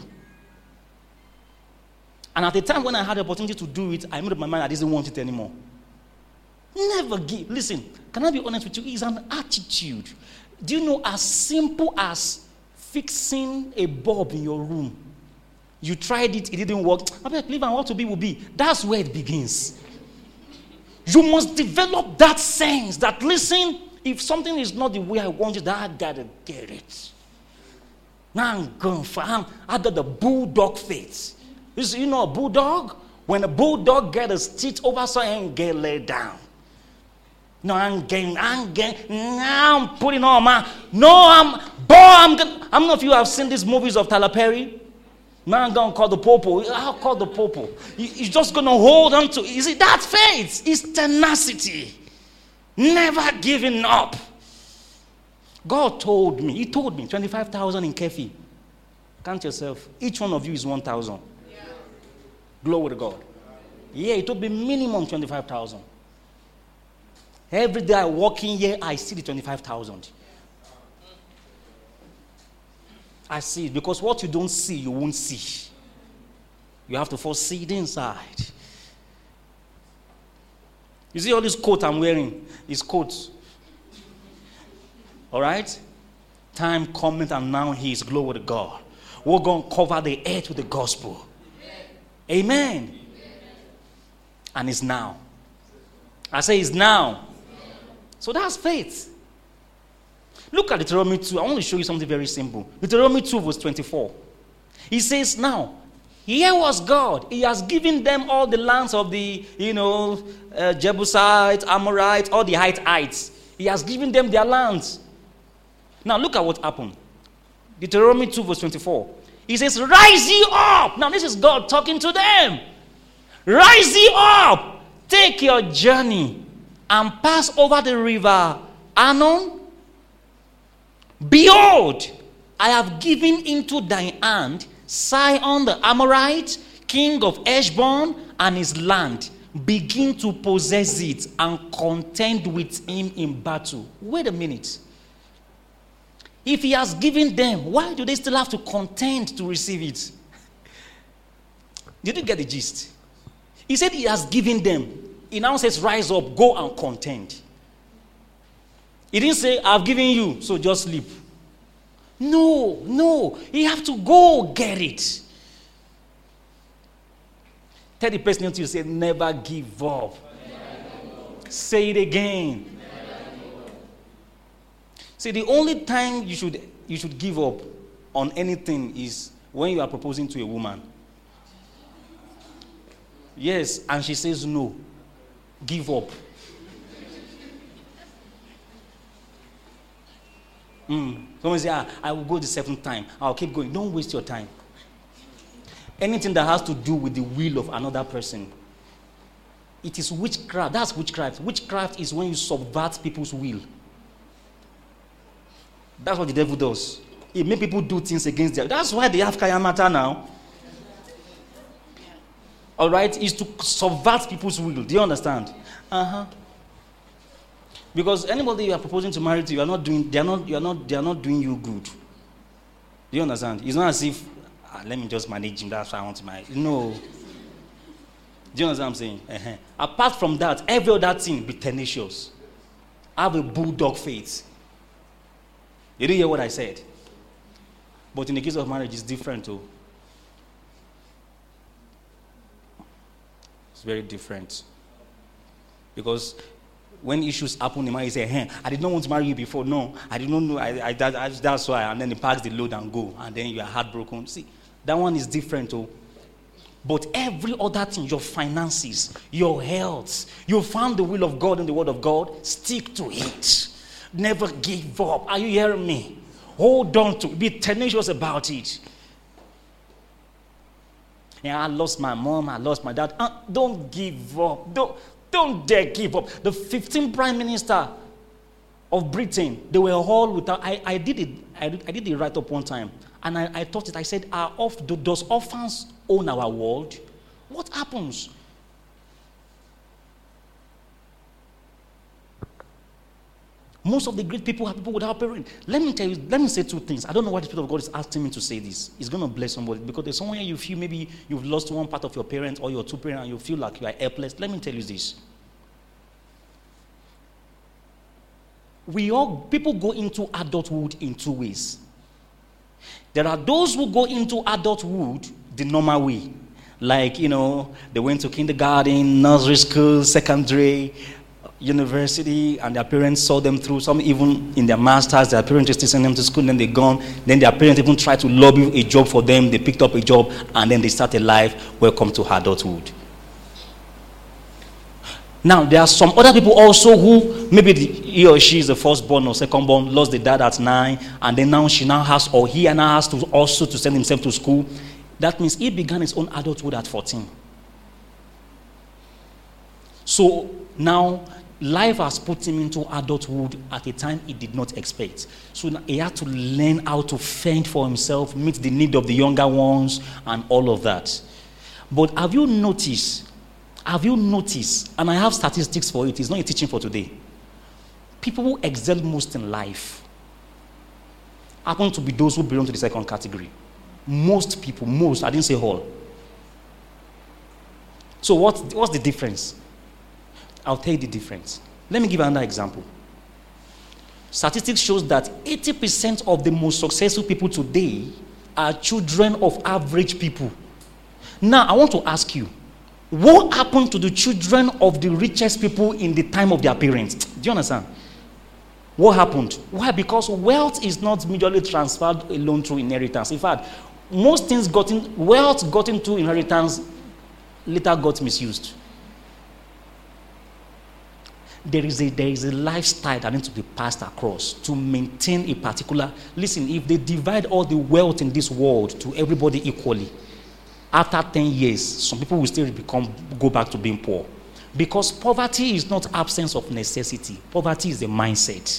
And at the time when I had the opportunity to do it, I made up my mind I didn't want it anymore. Never give. Listen, can I be honest with you? It's an attitude. Do you know, as simple as fixing a bulb in your room, you tried it didn't work. I believe and what to be will be. That's where it begins. You must develop that sense that, listen, if something is not the way I want it, I gotta get it. Now I'm going for I got the bulldog faith. You know a bulldog? When a bulldog gets his teeth over something, get laid down. No, I'm putting on my. No, I don't know if you have seen these movies of Tyler Perry. Man gonna call the popo. I'll call the popo. He's just gonna hold on to. You see, that's faith. It's tenacity. Never giving up. God told me. He told me 25,000 in Kefi. Count yourself. Each one of you is 1,000. Yeah. Glory to God. Yeah, it would be minimum 25,000. Every day I walk in here, I see the 25,000. I see it, because what you don't see, you won't see. You have to first see it inside. You see all this coat I'm wearing? It's coats. All right? Time coming and now he is, glory to God. We're going to cover the earth with the gospel. Amen. Amen. And it's now. I say it's now. So that's faith. Look at Deuteronomy 2. I want to show you something very simple. Deuteronomy 2 verse 24. He says, now, here was God. He has given them all the lands of the, Jebusites, Amorites, all the Hittites. He has given them their lands. Now look at what happened. Deuteronomy 2 verse 24. He says, rise ye up. Now this is God talking to them. Rise ye up. Take your journey and pass over the river Arnon. Behold, I have given into thy hand Sihon the Amorite, king of Heshbon, and his land. Begin to possess it and contend with him in battle. Wait a minute. If he has given them, why do they still have to contend to receive it? Did you get the gist? He said he has given them. He now says, rise up, go and contend. He didn't say, I've given you, so just sleep. No. You have to go get it. Tell the person to you, say, never give up. Say it again. See, the only time you should give up on anything is when you are proposing to a woman. Yes, and she says no. Give up. Someone say, I will go the seventh time. I'll keep going. Don't waste your time. Anything that has to do with the will of another person, it is witchcraft. That's witchcraft. Witchcraft is when you subvert people's will. That's what the devil does. He makes people do things against them. That's why they have Kayamata now. All right, is to subvert people's will. Do you understand? Because anybody you are proposing to marry to, they are not doing you good. Do you understand? It's not as if let me just manage him. That's why I want to marry. No. Do you understand what I'm saying? Apart from that, every other thing be tenacious. Have a bulldog faith. You didn't hear what I said. But in the case of marriage, it's different too. It's very different. Because when issues happen, the man say, I did not want to marry you before. No, I did not know. That's why. And then he packs the load and go. And then you are heartbroken. See, that one is different too. But every other thing, your finances, your health, you found the will of God and the word of God, stick to it. Never give up. Are you hearing me? Hold on to it. Be tenacious about it. I lost my mom. I lost my dad. Don't give up. Don't dare give up. The 15th Prime Minister of Britain, they were all without. I did it. I did the write-up one time. And I thought it. I said, does orphans own our world? What happens? Most of the great people are people without parents. Let me say two things. I don't know why the Spirit of God is asking me to say this. It's going to bless somebody. Because there's somewhere you feel maybe you've lost one part of your parent or your two parents and you feel like you are helpless. Let me tell you this. People go into adulthood in two ways. There are those who go into adulthood the normal way. Like, they went to kindergarten, nursery school, secondary, university, and their parents saw them through. Some even in their masters, their parents just sent them to school, and then they're gone. Then their parents even tried to lobby a job for them. They picked up a job, and then they started life. Welcome to adulthood. Now, there are some other people also who maybe he or she is the firstborn or secondborn, lost the dad at 9, and then now he now has to also to send himself to school. That means he began his own adulthood at 14. So now, life has put him into adulthood at a time he did not expect. So he had to learn how to fend for himself, meet the need of the younger ones, and all of that. But have you noticed, and I have statistics for it, it's not a teaching for today, people who excel most in life happen to be those who belong to the second category. Most people, I didn't say all. So what's the difference? I'll tell you the difference. Let me give another example. Statistics shows that 80% of the most successful people today are children of average people. Now, I want to ask you, what happened to the children of the richest people in the time of their parents? Do you understand? What happened? Why? Because wealth is not majorly transferred alone through inheritance. In fact, most things wealth got into inheritance later got misused. There is a lifestyle that needs to be passed across to maintain a particular. Listen, if they divide all the wealth in this world to everybody equally, after 10 years, some people will still go back to being poor. Because poverty is not absence of necessity. Poverty is a mindset.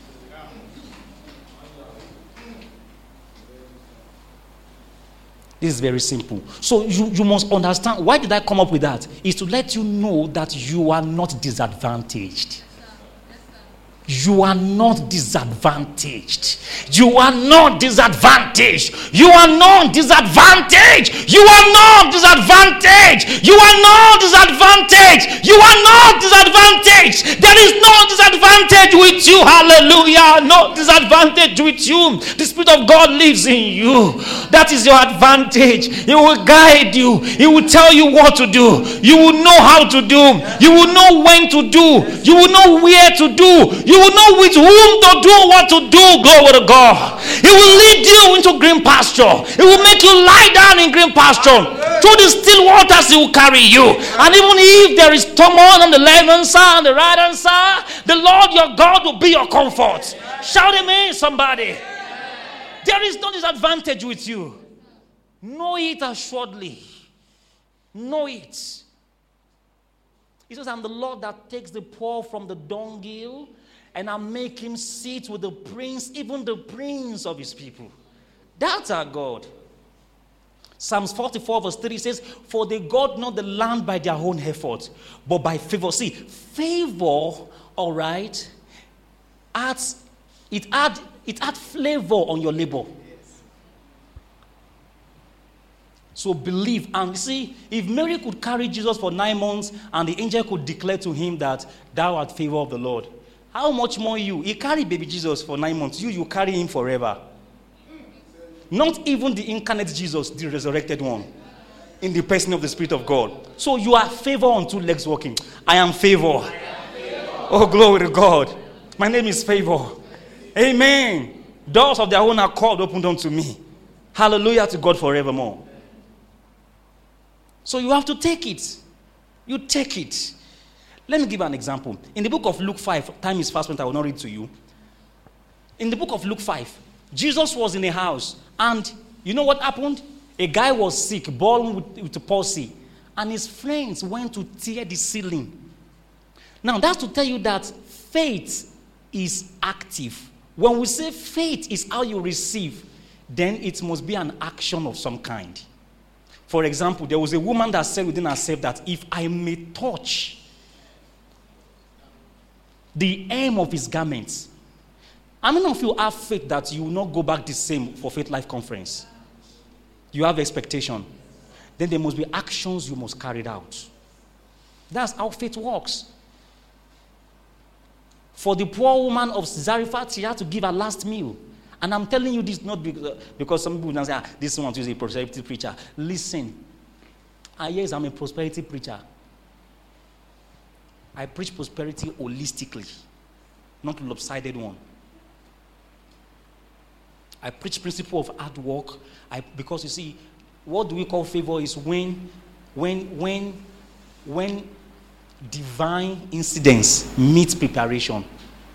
This is very simple. So you must understand, why did I come up with that? Is to let you know that you are not disadvantaged. You are not disadvantaged. You are not disadvantaged. You are not disadvantaged. You are not disadvantaged. You are not disadvantaged. You are not disadvantaged. There is no disadvantage with you. Hallelujah. No disadvantage with you. The Spirit of God lives in you. That is your advantage. He will guide you. He will tell you what to do. You will know how to do. You will know when to do. You will know where to do. You will know with whom to do what to do. Glory to God. He will lead you into green pasture. He will make you lie down in green pasture. Through the still waters he will carry you. And even if there is turmoil on the left hand side and the right hand side, the Lord your God will be your comfort. Shout amen, somebody. There is no disadvantage with you. Know it assuredly. Know it. He says, I'm the Lord that takes the poor from the dunghill, and I make him sit with the prince, even the prince of his people. That's our God. Psalms 44 verse 3 says, for they got not the land by their own effort, but by favor. See, favor, all right, it add flavor on your labor. So believe. And see, if Mary could carry Jesus for 9 months and the angel could declare to him that thou art favor of the Lord, how much more you? He carried baby Jesus for 9 months. You carry him forever. Not even the incarnate Jesus, the resurrected one, in the person of the Spirit of God. So you are favor on 2 legs walking. I am favor. Oh, glory to God. My name is Favor. Amen. Doors of their own accord opened unto me. Hallelujah to God forevermore. So you have to take it. You take it. Let me give an example. In the book of Luke 5, time is fast, but I will not read to you. In the book of Luke 5, Jesus was in a house, and you know what happened? A guy was sick, born with palsy, and his friends went to tear the ceiling. Now, that's to tell you that faith is active. When we say faith is how you receive, then it must be an action of some kind. For example, there was a woman that said within herself that if I may touch the hem of his garments, how many of you have faith that you will not go back the same for Faith Life Conference? You have expectation. Then there must be actions you must carry out. That's how faith works. For the poor woman of Zarephath, she had to give her last meal. And I'm telling you this not because some people will say, this one is a prosperity preacher. Listen. Yes, I'm a prosperity preacher. I preach prosperity holistically, not a lopsided one. I preach principle of hard work. Because you see, what do we call favor is when divine incidents meet preparation.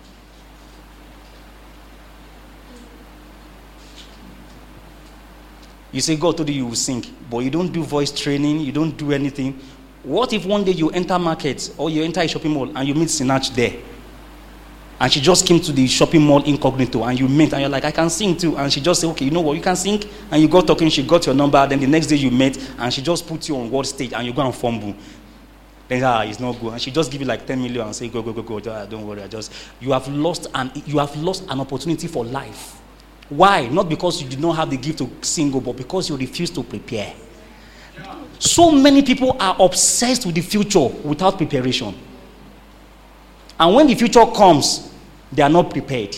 You say God told you will sing, but you don't do voice training, you don't do anything. What if one day you enter market or you enter a shopping mall and you meet Sinach there? And she just came to the shopping mall incognito and you met and you're like, I can sing too. And she just said, okay, you know what, you can sing. And you got talking, she got your number. Then the next day you met and she just put you on world stage and you go and fumble. Then it's not good. And she just give you like 10 million and say, go. Don't worry. You have lost an opportunity for life. Why? Not because you did not have the gift to sing, but because you refused to prepare. So many people are obsessed with the future without preparation. And when the future comes, they are not prepared.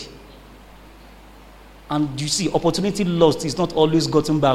And you see, opportunity lost is not always gotten back.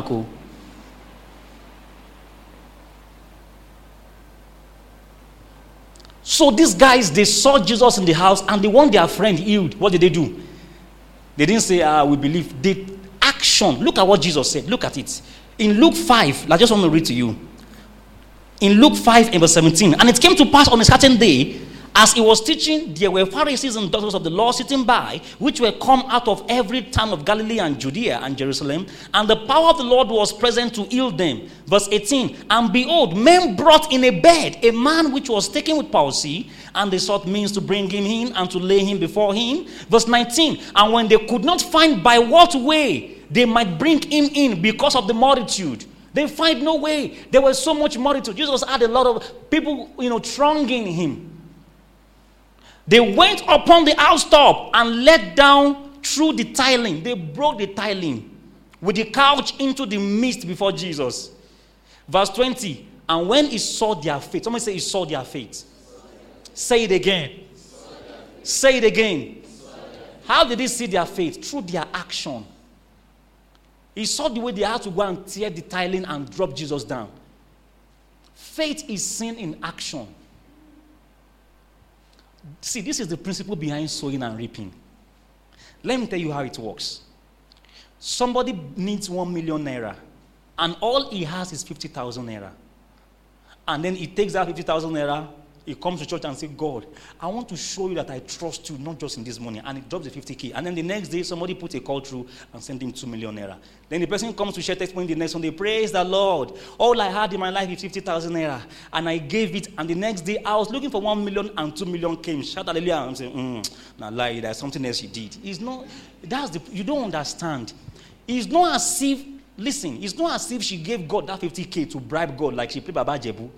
So these guys, they saw Jesus in the house and they want their friend healed. What did they do? They didn't say, we believe. They action. Look at what Jesus said. Look at it. In Luke 5, I just want to read to you. In Luke 5 and verse 17, and it came to pass on a certain day, As he was teaching, there were Pharisees and doctors of the law sitting by, which were come out of every town of Galilee and Judea and Jerusalem, and the power of the Lord was present to heal them. Verse 18, and behold, men brought in a bed a man which was taken with palsy, and they sought means to bring him in and to lay him before him. Verse 19, and when they could not find by what way they might bring him in because of the multitude, they find no way. There was so much multitude. Jesus had a lot of people, thronging him. They went upon the housetop and let down through the tiling. They broke the tiling with the couch into the midst before Jesus. Verse 20, and when he saw their faith, somebody say he saw their faith. Say it again. Say it again. How did he see their faith? Through their action. He saw the way they had to go and tear the tiling and drop Jesus down. Faith is seen in action. See, this is the principle behind sowing and reaping. Let me tell you how it works. Somebody needs 1 million naira, and all he has is 50,000 naira. And then he takes that 50,000 naira, he comes to church and says, God, I want to show you that I trust you, not just in this money. And he drops the 50K. And then the next day, somebody puts a call through and sends him 2 million naira. Then the person comes to share testimony the next Sunday, praise the Lord. All I had in my life is 50,000 naira. And I gave it. And the next day, I was looking for 1 million and 2 million came. Shout hallelujah. I'm saying, nah, lie, there's something else you did. It's not, you don't understand. It's not as if, listen, it's not as if she gave God that 50K to bribe God like she played Baba Jebu.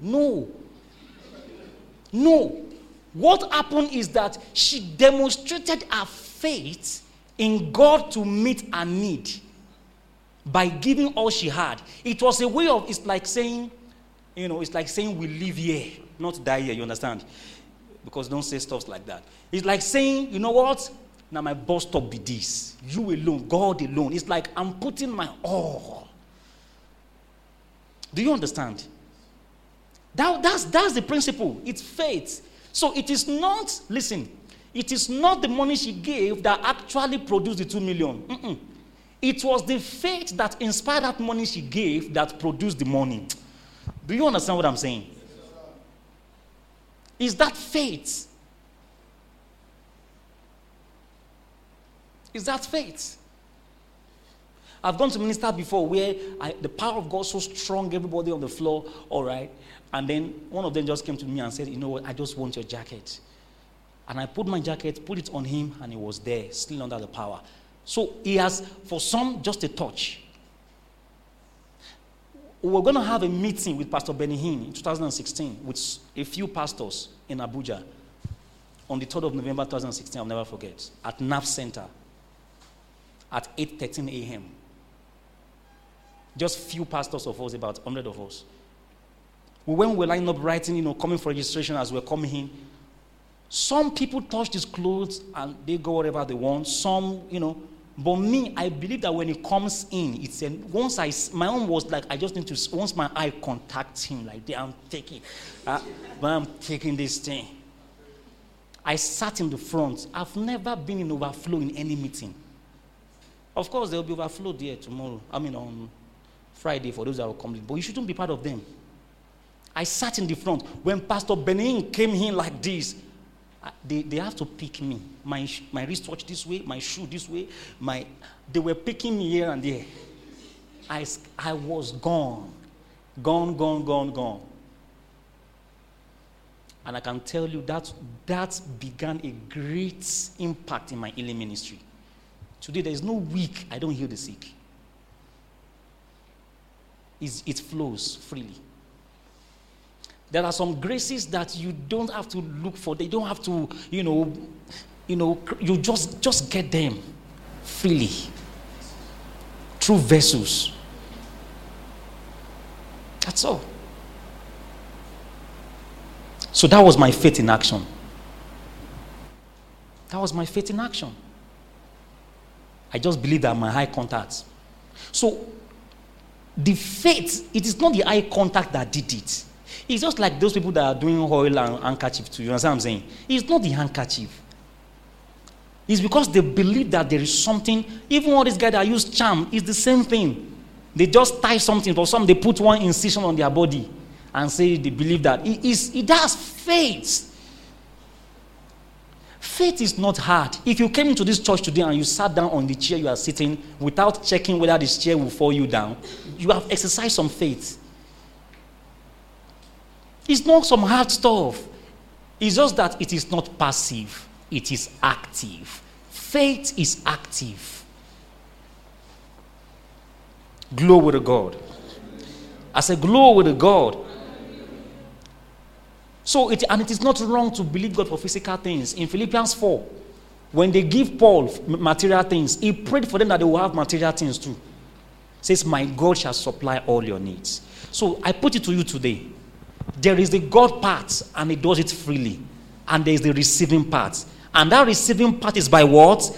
No. What happened is that she demonstrated her faith in God to meet her need by giving all she had. It was a way of, it's like saying we live here, not die here, you understand? Because don't say stuff like that. It's like saying, you know what? Now my bus stop be this. You alone, God alone. It's like I'm putting my all. Do you understand? That's the principle. It's faith. So it is not, listen, it is not the money she gave that actually produced the 2 million. It was the faith that inspired that money she gave that produced the money. Do you understand what I'm saying? Is that faith? Is that faith? I've gone to minister before where the power of God so strong, everybody on the floor, all right. And then one of them just came to me and said, you know what, I just want your jacket. And I put my jacket, put it on him, and he was there, still under the power. So he has, for some, just a touch. We were going to have a meeting with Pastor Benny Hinn in 2016 with a few pastors in Abuja on the 3rd of November 2016, I'll never forget, at NAF Center at 8:13 a.m. Just few pastors of us, about 100 of us. When we were lining up writing, coming for registration as we're coming in, some people touched his clothes and they go whatever they want. Some, but me, I believe that when he comes in, it's my own was like, I just need to, once my eye contacts him, like, I'm taking this thing. I sat in the front. I've never been in overflow in any meeting. Of course, there will be overflow there tomorrow. On Friday for those that will come in. But you shouldn't be part of them. I sat in the front. When Pastor Benin came in like this, they have to pick me. My wristwatch this way, my shoe this way. They were picking me here and there. I was gone. Gone. And I can tell you that began a great impact in my healing ministry. Today, there is no week I don't heal the sick. It flows freely. There are some graces that you don't have to look for. They don't have to, you just get them freely through vessels. That's all. So that was my faith in action. I just believe that my eye contact. So the faith, it is not the eye contact that did it. It's just like those people that are doing oil and handkerchief too. You understand what I'm saying? It's not the handkerchief. It's because they believe that there is something. Even all these guys that use charm, it's the same thing. They just tie something. For some, they put one incision on their body and say they believe that. It has faith. Faith is not hard. If you came into this church today and you sat down on the chair you are sitting without checking whether this chair will fall you down, you have exercised some faith. It's not some hard stuff. It's just that it is not passive. It is active. Faith is active. Glow with the God. I said, glow with the God. So, it is not wrong to believe God for physical things. In Philippians 4, when they give Paul material things, he prayed for them that they will have material things too. It says, my God shall supply all your needs. So, I put it to you today. There is the God part, and he does it freely. And there is the receiving part. And that receiving part is by what?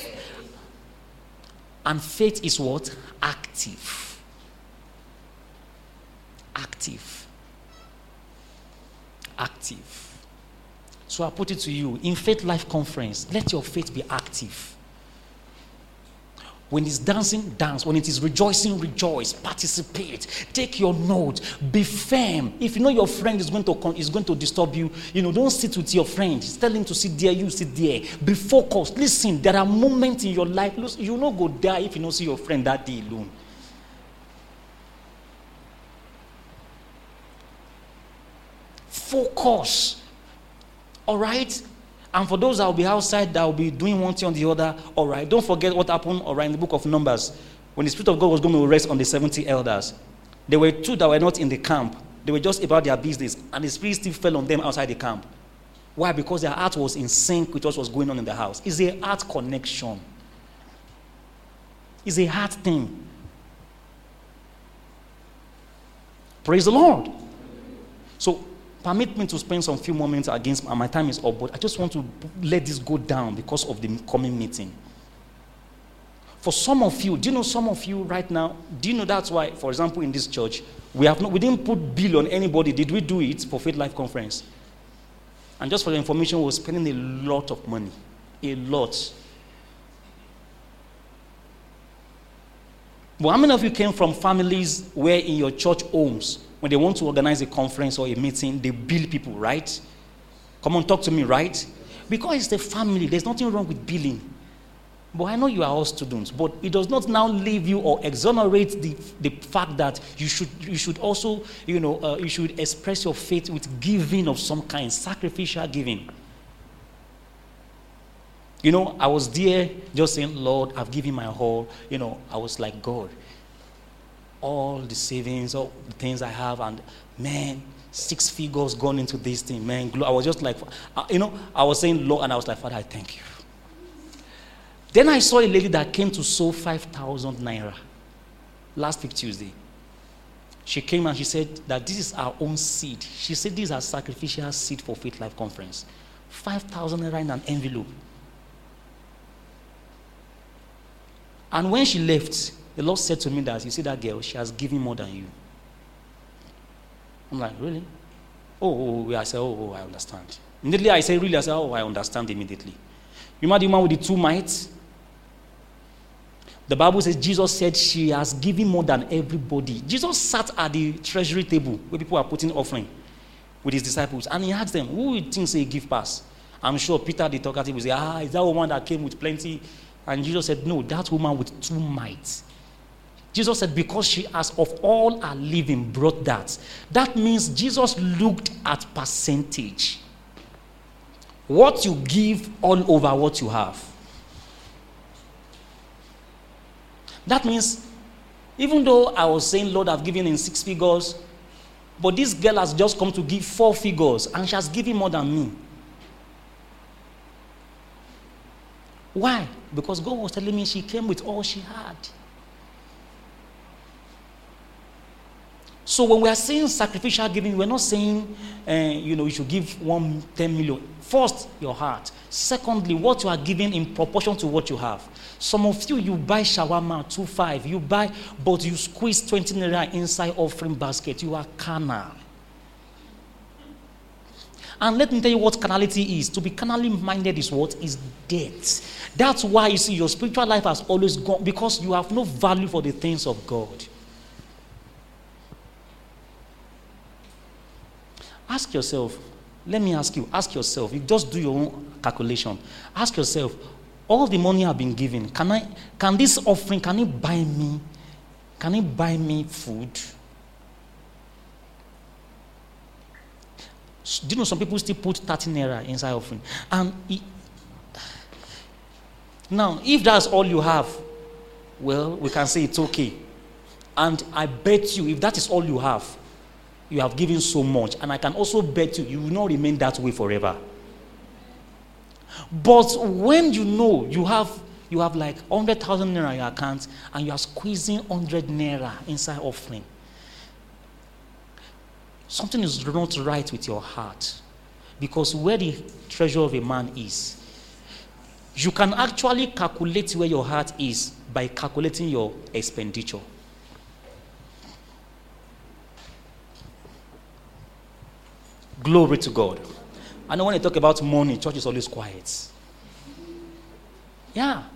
And faith is what? Active. Active. Active. So I put it to you, in Faith Life Conference, let your faith be active. When it's dancing, dance. When it is rejoicing, rejoice. Participate. Take your note. Be firm. If you know your friend is going to disturb you, don't sit with your friend. Tell him to sit there, you sit there. Be focused. Listen, there are moments in your life, you will not go die if you don't see your friend that day alone. Focus. All right? And for those that will be outside, that will be doing one thing on the other, all right? Don't forget what happened, all right, in the book of Numbers. When the Spirit of God was going to rest on the 70 elders, there were 2 that were not in the camp. They were just about their business. And the Spirit still fell on them outside the camp. Why? Because their heart was in sync with what was going on in the house. It's a heart connection. It's a heart thing. Praise the Lord. So, permit me to spend some few moments against my time is up, but I just want to let this go down because of the coming meeting. For some of you, do you know some of you right now, do you know that's why, for example, in this church, we didn't put bill on anybody. Did we do it for Faith Life Conference? And just for your information, we're spending a lot of money. A lot. But how many of you came from families where in your church homes, when they want to organize a conference or a meeting, they bill people, right? Come on, talk to me, right? Because it's the family, there's nothing wrong with billing. But I know you are all students, but it does not now leave you or exonerate the fact that you should also, you should express your faith with giving of some kind, sacrificial giving. I was there just saying, Lord, I've given my all. I was like, God, all the savings, all the things I have, and man, 6 figures gone into this thing, man. I was just like, I was saying, Lord, and I was like, Father, I thank you. Then I saw a lady that came to sow 5,000 naira last week, Tuesday. She came and she said that this is our own seed. She said this is our sacrificial seed for Faith Life Conference. 5,000 naira in an envelope. And when she left, the Lord said to me that, you see that girl, she has given more than you. I'm like, really? I said, I understand. Immediately I said, really? I said, I understand immediately. You remember the woman with the 2 mites? The Bible says Jesus said she has given more than everybody. Jesus sat at the treasury table where people are putting offering with his disciples, and he asked them, who thinks they give pass? I'm sure Peter the talkative will say, is that woman that came with plenty? And Jesus said, no, that woman with 2 mites. Jesus said, because she has of all her living brought that. That means Jesus looked at percentage. What you give all over what you have. That means, even though I was saying, Lord, I've given in 6 figures, but this girl has just come to give 4 figures, and she has given more than me. Why? Because God was telling me she came with all she had. So when we are saying sacrificial giving, we're not saying, you should give 10 million. First, your heart. Secondly, what you are giving in proportion to what you have. Some of you buy shawarma, 2.5. You buy, but you squeeze 20 naira inside offering basket. You are carnal. And let me tell you what carnality is. To be carnally minded is what? Is death. That's why you see your spiritual life has always gone, because you have no value for the things of God. Ask yourself, Let me ask yourself, you just do your own calculation. Ask yourself, all the money I've been given, can this offering, can it buy me food? Do you know some people still put 30 naira inside offering? And now, if that's all you have, well, we can say it's okay. And I bet you, if that is all you have given so much. And I can also bet you will not remain that way forever. But when you know you have like 100,000 naira in your account and you are squeezing 100 naira inside offering, something is not right with your heart. Because where the treasure of a man is, you can actually calculate where your heart is by calculating your expenditure. Glory to God. I know when I talk about money, church is always quiet. Yeah.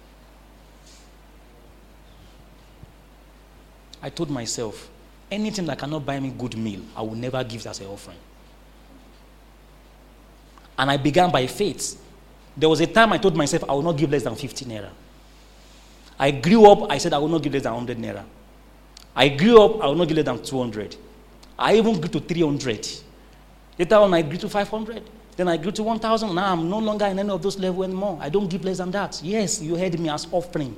I told myself, anything that cannot buy me good meal, I will never give as an offering. And I began by faith. There was a time I told myself I will not give less than 50 naira. I grew up, I said I will not give less than 100 naira. I grew up, I will not give less than 200. I even grew to 300. Later on, I grew to 500. Then I grew to 1,000. Now I'm no longer in any of those levels anymore. I don't give less than that. Yes, you heard me, as offering.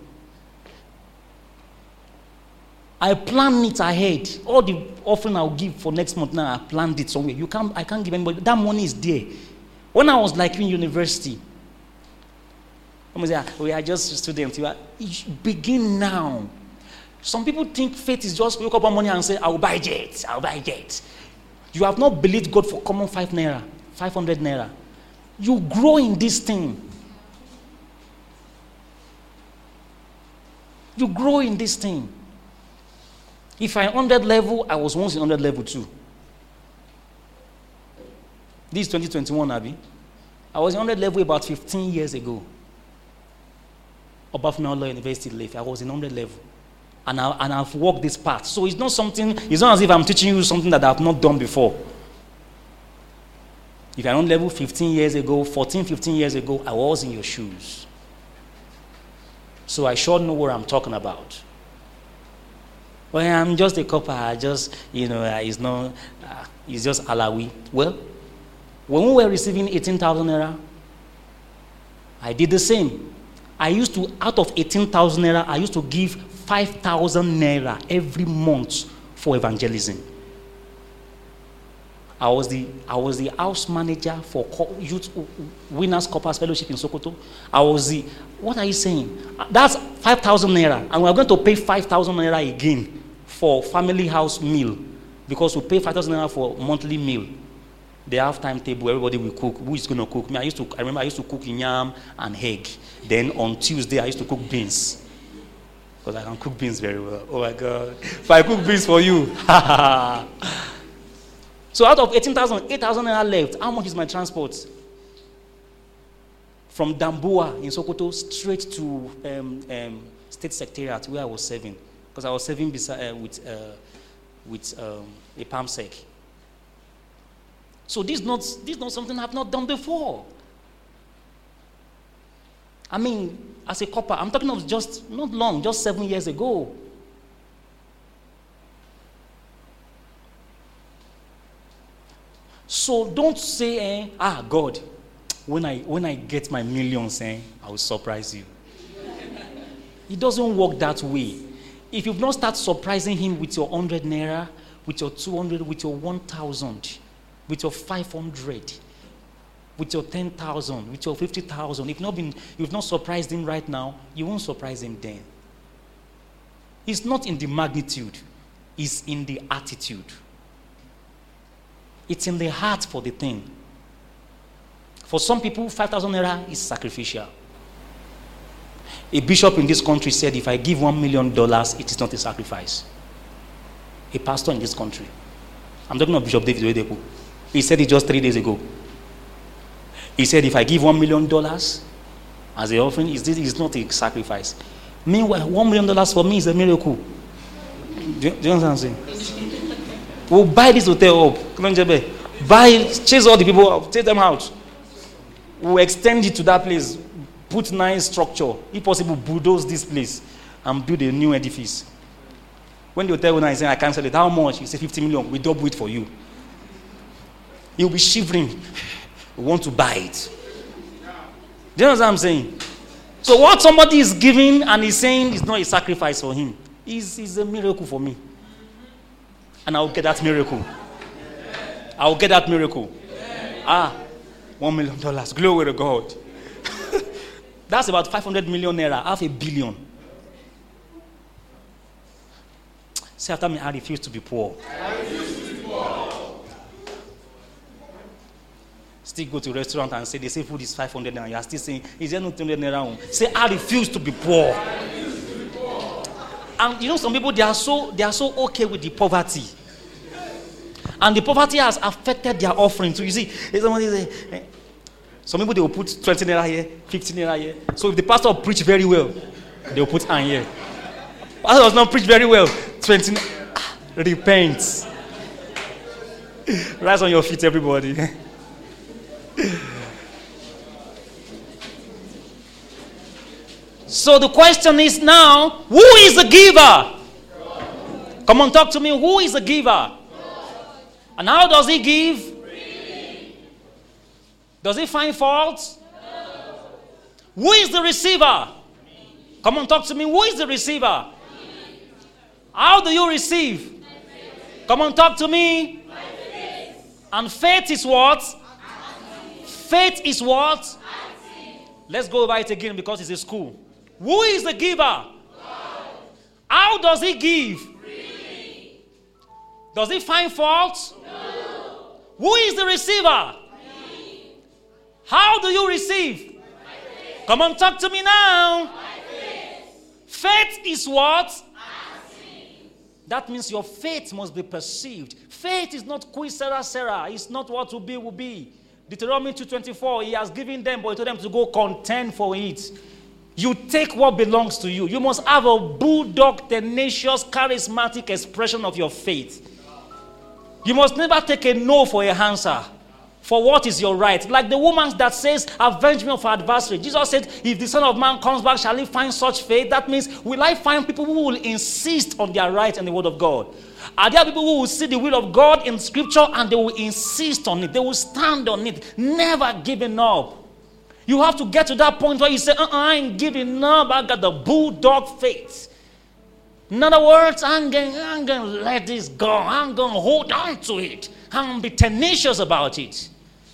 I plan it ahead. All the offering I'll give for next month now, I planned it somewhere. I can't give anybody. That money is there. When I was like in university, we are just students. You begin now. Some people think faith is just wake up on money and say, I'll buy jets. You have not believed God for common 500 naira. You grow in this thing. You grow in this thing. If I'm 100 level, I was once in 100 level too. This is 2021, Abby. I was in 100 level about 15 years ago. Obafemi University Leaf. I was in 100 level. And I've walked this path. So it's not as if I'm teaching you something that I've not done before. If you're on level 15 years ago, 14, 15 years ago, I was in your shoes. So I sure know what I'm talking about. Well, I'm just a copper. It's just Alawi. Well, when we were receiving 18,000 naira, I did the same. I used to, out of 18,000 naira, I used to give 5,000 naira every month for evangelism. I was the house manager for Youth Winners Corpus Fellowship in Sokoto. What are you saying? That's 5,000 naira, and we're going to pay 5,000 naira again for family house meal, because we pay 5,000 naira for monthly meal. They have timetable, everybody will cook. Who is going to cook? I remember I used to cook yam and egg. Then on Tuesday, I used to cook beans. Because I can cook beans very well. Oh my God. If I cook beans for you. So out of 8,000 naira left, how much is my transport? From Damboa in Sokoto straight to State Secretariat where I was serving. Because I was serving with a palm sec. So this is not something I've not done before. I mean, as a copper, I'm talking of just 7 years ago. So don't say, God, when I get my millions, I will surprise you. It doesn't work that way. If you've not started surprising him with your 100 naira, with your 200, with your 1,000, with your 500, with your 10,000, with your 50,000, you've not surprised him right now, you won't surprise him then. It's not in the magnitude, it's in the attitude. It's in the heart for the thing. For some people, 5,000 naira is sacrificial. A bishop in this country said, if I give $1 million, it is not a sacrifice. A pastor in this country. I'm talking about Bishop David Oyedepo. He said it just 3 days ago. He said, if I give $1 million as an offering, it's not a sacrifice. Meanwhile, $1 million for me is a miracle. Do you understand what I'm saying? We'll buy this hotel up. Chase all the people out, take them out. We'll extend it to that place, put nice structure. If possible, bulldoze this place and build a new edifice. When the hotel owner is saying, I cancel it, how much? You say 50 million, we double it for you. You'll be shivering. We want to buy it. Do you know what I'm saying? So what somebody is giving and is saying is not a sacrifice for him. It's a miracle for me. And I'll get that miracle. I'll get that miracle. $1 million. Glory to God. That's about 500 million naira, $500 million. Say after me, I refuse to be poor. I refuse to be poor. Still go to a restaurant and say, they say food is 500 naira. You are still saying, is there no 200 naira? Say, I refuse to be poor. I refuse to be poor. And you know, some people, they are so okay with the poverty. And the poverty has affected their offering. So you see, somebody say, some people, they will put 20 naira here, 15 naira here. So if the pastor preach very well, they will put an here. Pastor does not preach very well, 20 repent. Rise on your feet, everybody. So the question is now, who is the giver? God. Come on, talk to me. Who is the giver? God. And how does he give? Freely. Does he find faults? No. Who is the receiver? Me. Come on, talk to me. Who is the receiver? Me. How do you receive? Come on, talk to me. And faith is what? Faith is what? Let's go over it again because it's a school. Who is the giver? God. How does he give? Freely. Does he find faults? No. Who is the receiver? Me. How do you receive? Come on, talk to me now. Faith is what? That means your faith must be perceived. Faith is not qui sera sera. It's not what will be. Deuteronomy 2:24, he has given them, but he told them to go contend for it. You take what belongs to you. You must have a bulldog, tenacious, charismatic expression of your faith. You must never take a no for a answer, for what is your right. Like the woman that says, avenge me of our adversary. Jesus said, if the Son of Man comes back, shall he find such faith? That means, will I find people who will insist on their right in the word of God? Are there people who will see the will of God in scripture and they will insist on it? They will stand on it, never giving up. You have to get to that point where you say, I ain't giving up. I got the bulldog faith. In other words, I'm going to let this go. I'm going to hold on to it. I'm going to be tenacious about it.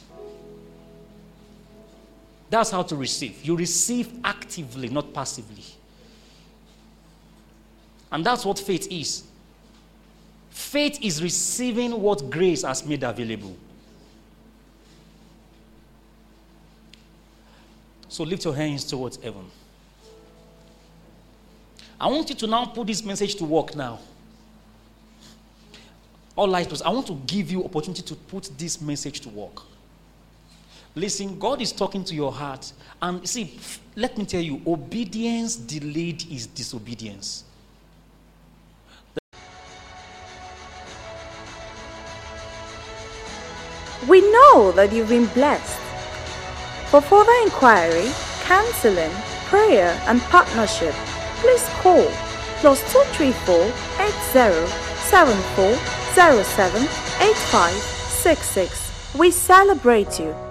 That's how to receive. You receive actively, not passively. And that's what faith is. Faith is receiving what grace has made available. So lift your hands towards heaven. I want you to now put this message to work now. All lights, I want to give you opportunity to put this message to work. Listen, God is talking to your heart. And see, let me tell you, obedience delayed is disobedience. We know that you've been blessed. For further inquiry, counseling, prayer, and partnership, please call +234 8074 07 8566. We celebrate you.